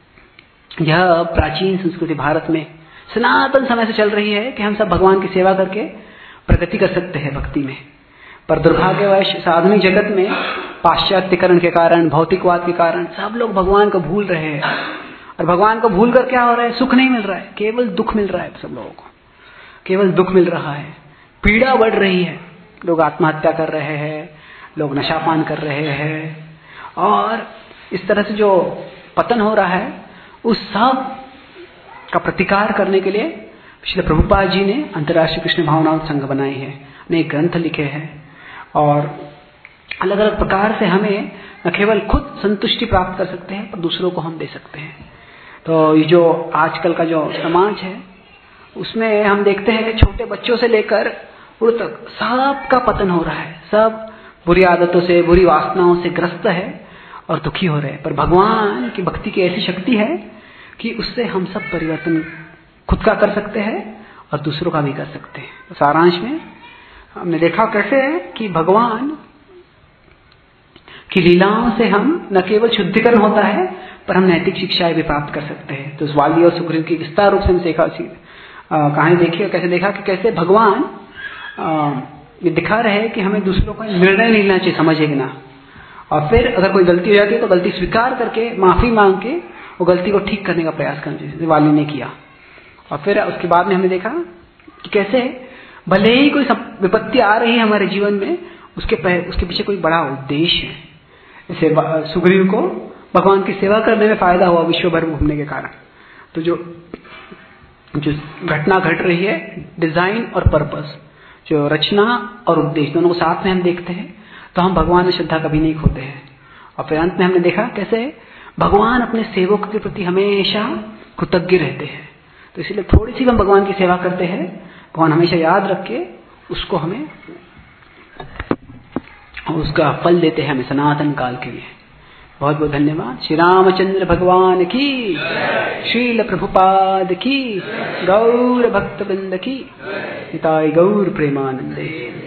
Speaker 1: यह प्राचीन संस्कृति भारत में सनातन समय से चल रही है कि हम सब भगवान की सेवा करके प्रगति कर सकते हैं भक्ति में। पर दुर्भाग्यवश आधुनिक जगत में पाश्चात्यकरण के कारण, भौतिकवाद के कारण सब लोग भगवान को भूल रहे हैं, और भगवान को भूल कर क्या हो रहा है, सुख नहीं मिल रहा है, केवल दुख मिल रहा है। सब लोगों को केवल दुख मिल रहा है, पीड़ा बढ़ रही है, लोग आत्महत्या कर रहे हैं, लोग नशापान कर रहे हैं, और इस तरह से जो पतन हो रहा है उस सब का प्रतिकार करने के लिए श्रील प्रभुपाद जी ने अंतर्राष्ट्रीय कृष्ण भावनामृत संघ बनाई है, अनेक ग्रंथ लिखे हैं, और अलग अलग प्रकार से हमें न केवल खुद संतुष्टि प्राप्त कर सकते हैं पर दूसरों को हम दे सकते हैं। तो ये जो आजकल का जो समाज है उसमें हम देखते हैं कि छोटे बच्चों से लेकर बुढ़ तक सबका पतन हो रहा है, सब बुरी आदतों से, बुरी वासनाओं से ग्रस्त है और दुखी हो रहे हैं। पर भगवान की भक्ति की ऐसी शक्ति है कि उससे हम सब परिवर्तन खुद का कर सकते हैं और दूसरों का भी कर सकते हैं। तो सारांश में हमने देखा कैसे है कि भगवान की लीलाओं से हम न केवल शुद्धिकरण होता है पर हम नैतिक शिक्षाएं भी प्राप्त कर सकते हैं। तो वाली और सुग्रीव की विस्तार रूप से देखा, कहानी देखी और कैसे देखा कि कैसे भगवान ये दिखा रहे हैं कि हमें दूसरों का निर्णय नहीं लेना चाहिए, समझे कि ना, और फिर अगर कोई गलती हो जाती है तो गलती स्वीकार करके माफी मांग के वो गलती को ठीक करने का प्रयास करना चाहिए, वाली ने किया। और फिर उसके बाद में हमने देखा कि कैसे भले ही कोई विपत्ति आ रही है हमारे जीवन में, उसके पीछे कोई बड़ा उद्देश्य है। जैसे सुग्रीव को भगवान की सेवा करने में फायदा हुआ विश्व भर घूमने के कारण। तो जो घटना घट रही है, डिजाइन और पर्पस, जो रचना और उद्देश्य दोनों को साथ में हम देखते हैं तो हम भगवान में श्रद्धा कभी नहीं खोते हैं। और फिर अंत में हमने देखा कैसे भगवान अपने सेवक के प्रति हमेशा कृतज्ञ रहते हैं। तो इसलिए थोड़ी सी हम भगवान की सेवा करते हैं, भगवान हमेशा याद रख के उसको हमें उसका फल देते हैं हमें सनातन काल के लिए। बहुत बहुत धन्यवाद। श्री रामचंद्र भगवान की, श्रील प्रभुपाद की, गौर भक्त वृंद की, निताय गौर प्रेमानंदे।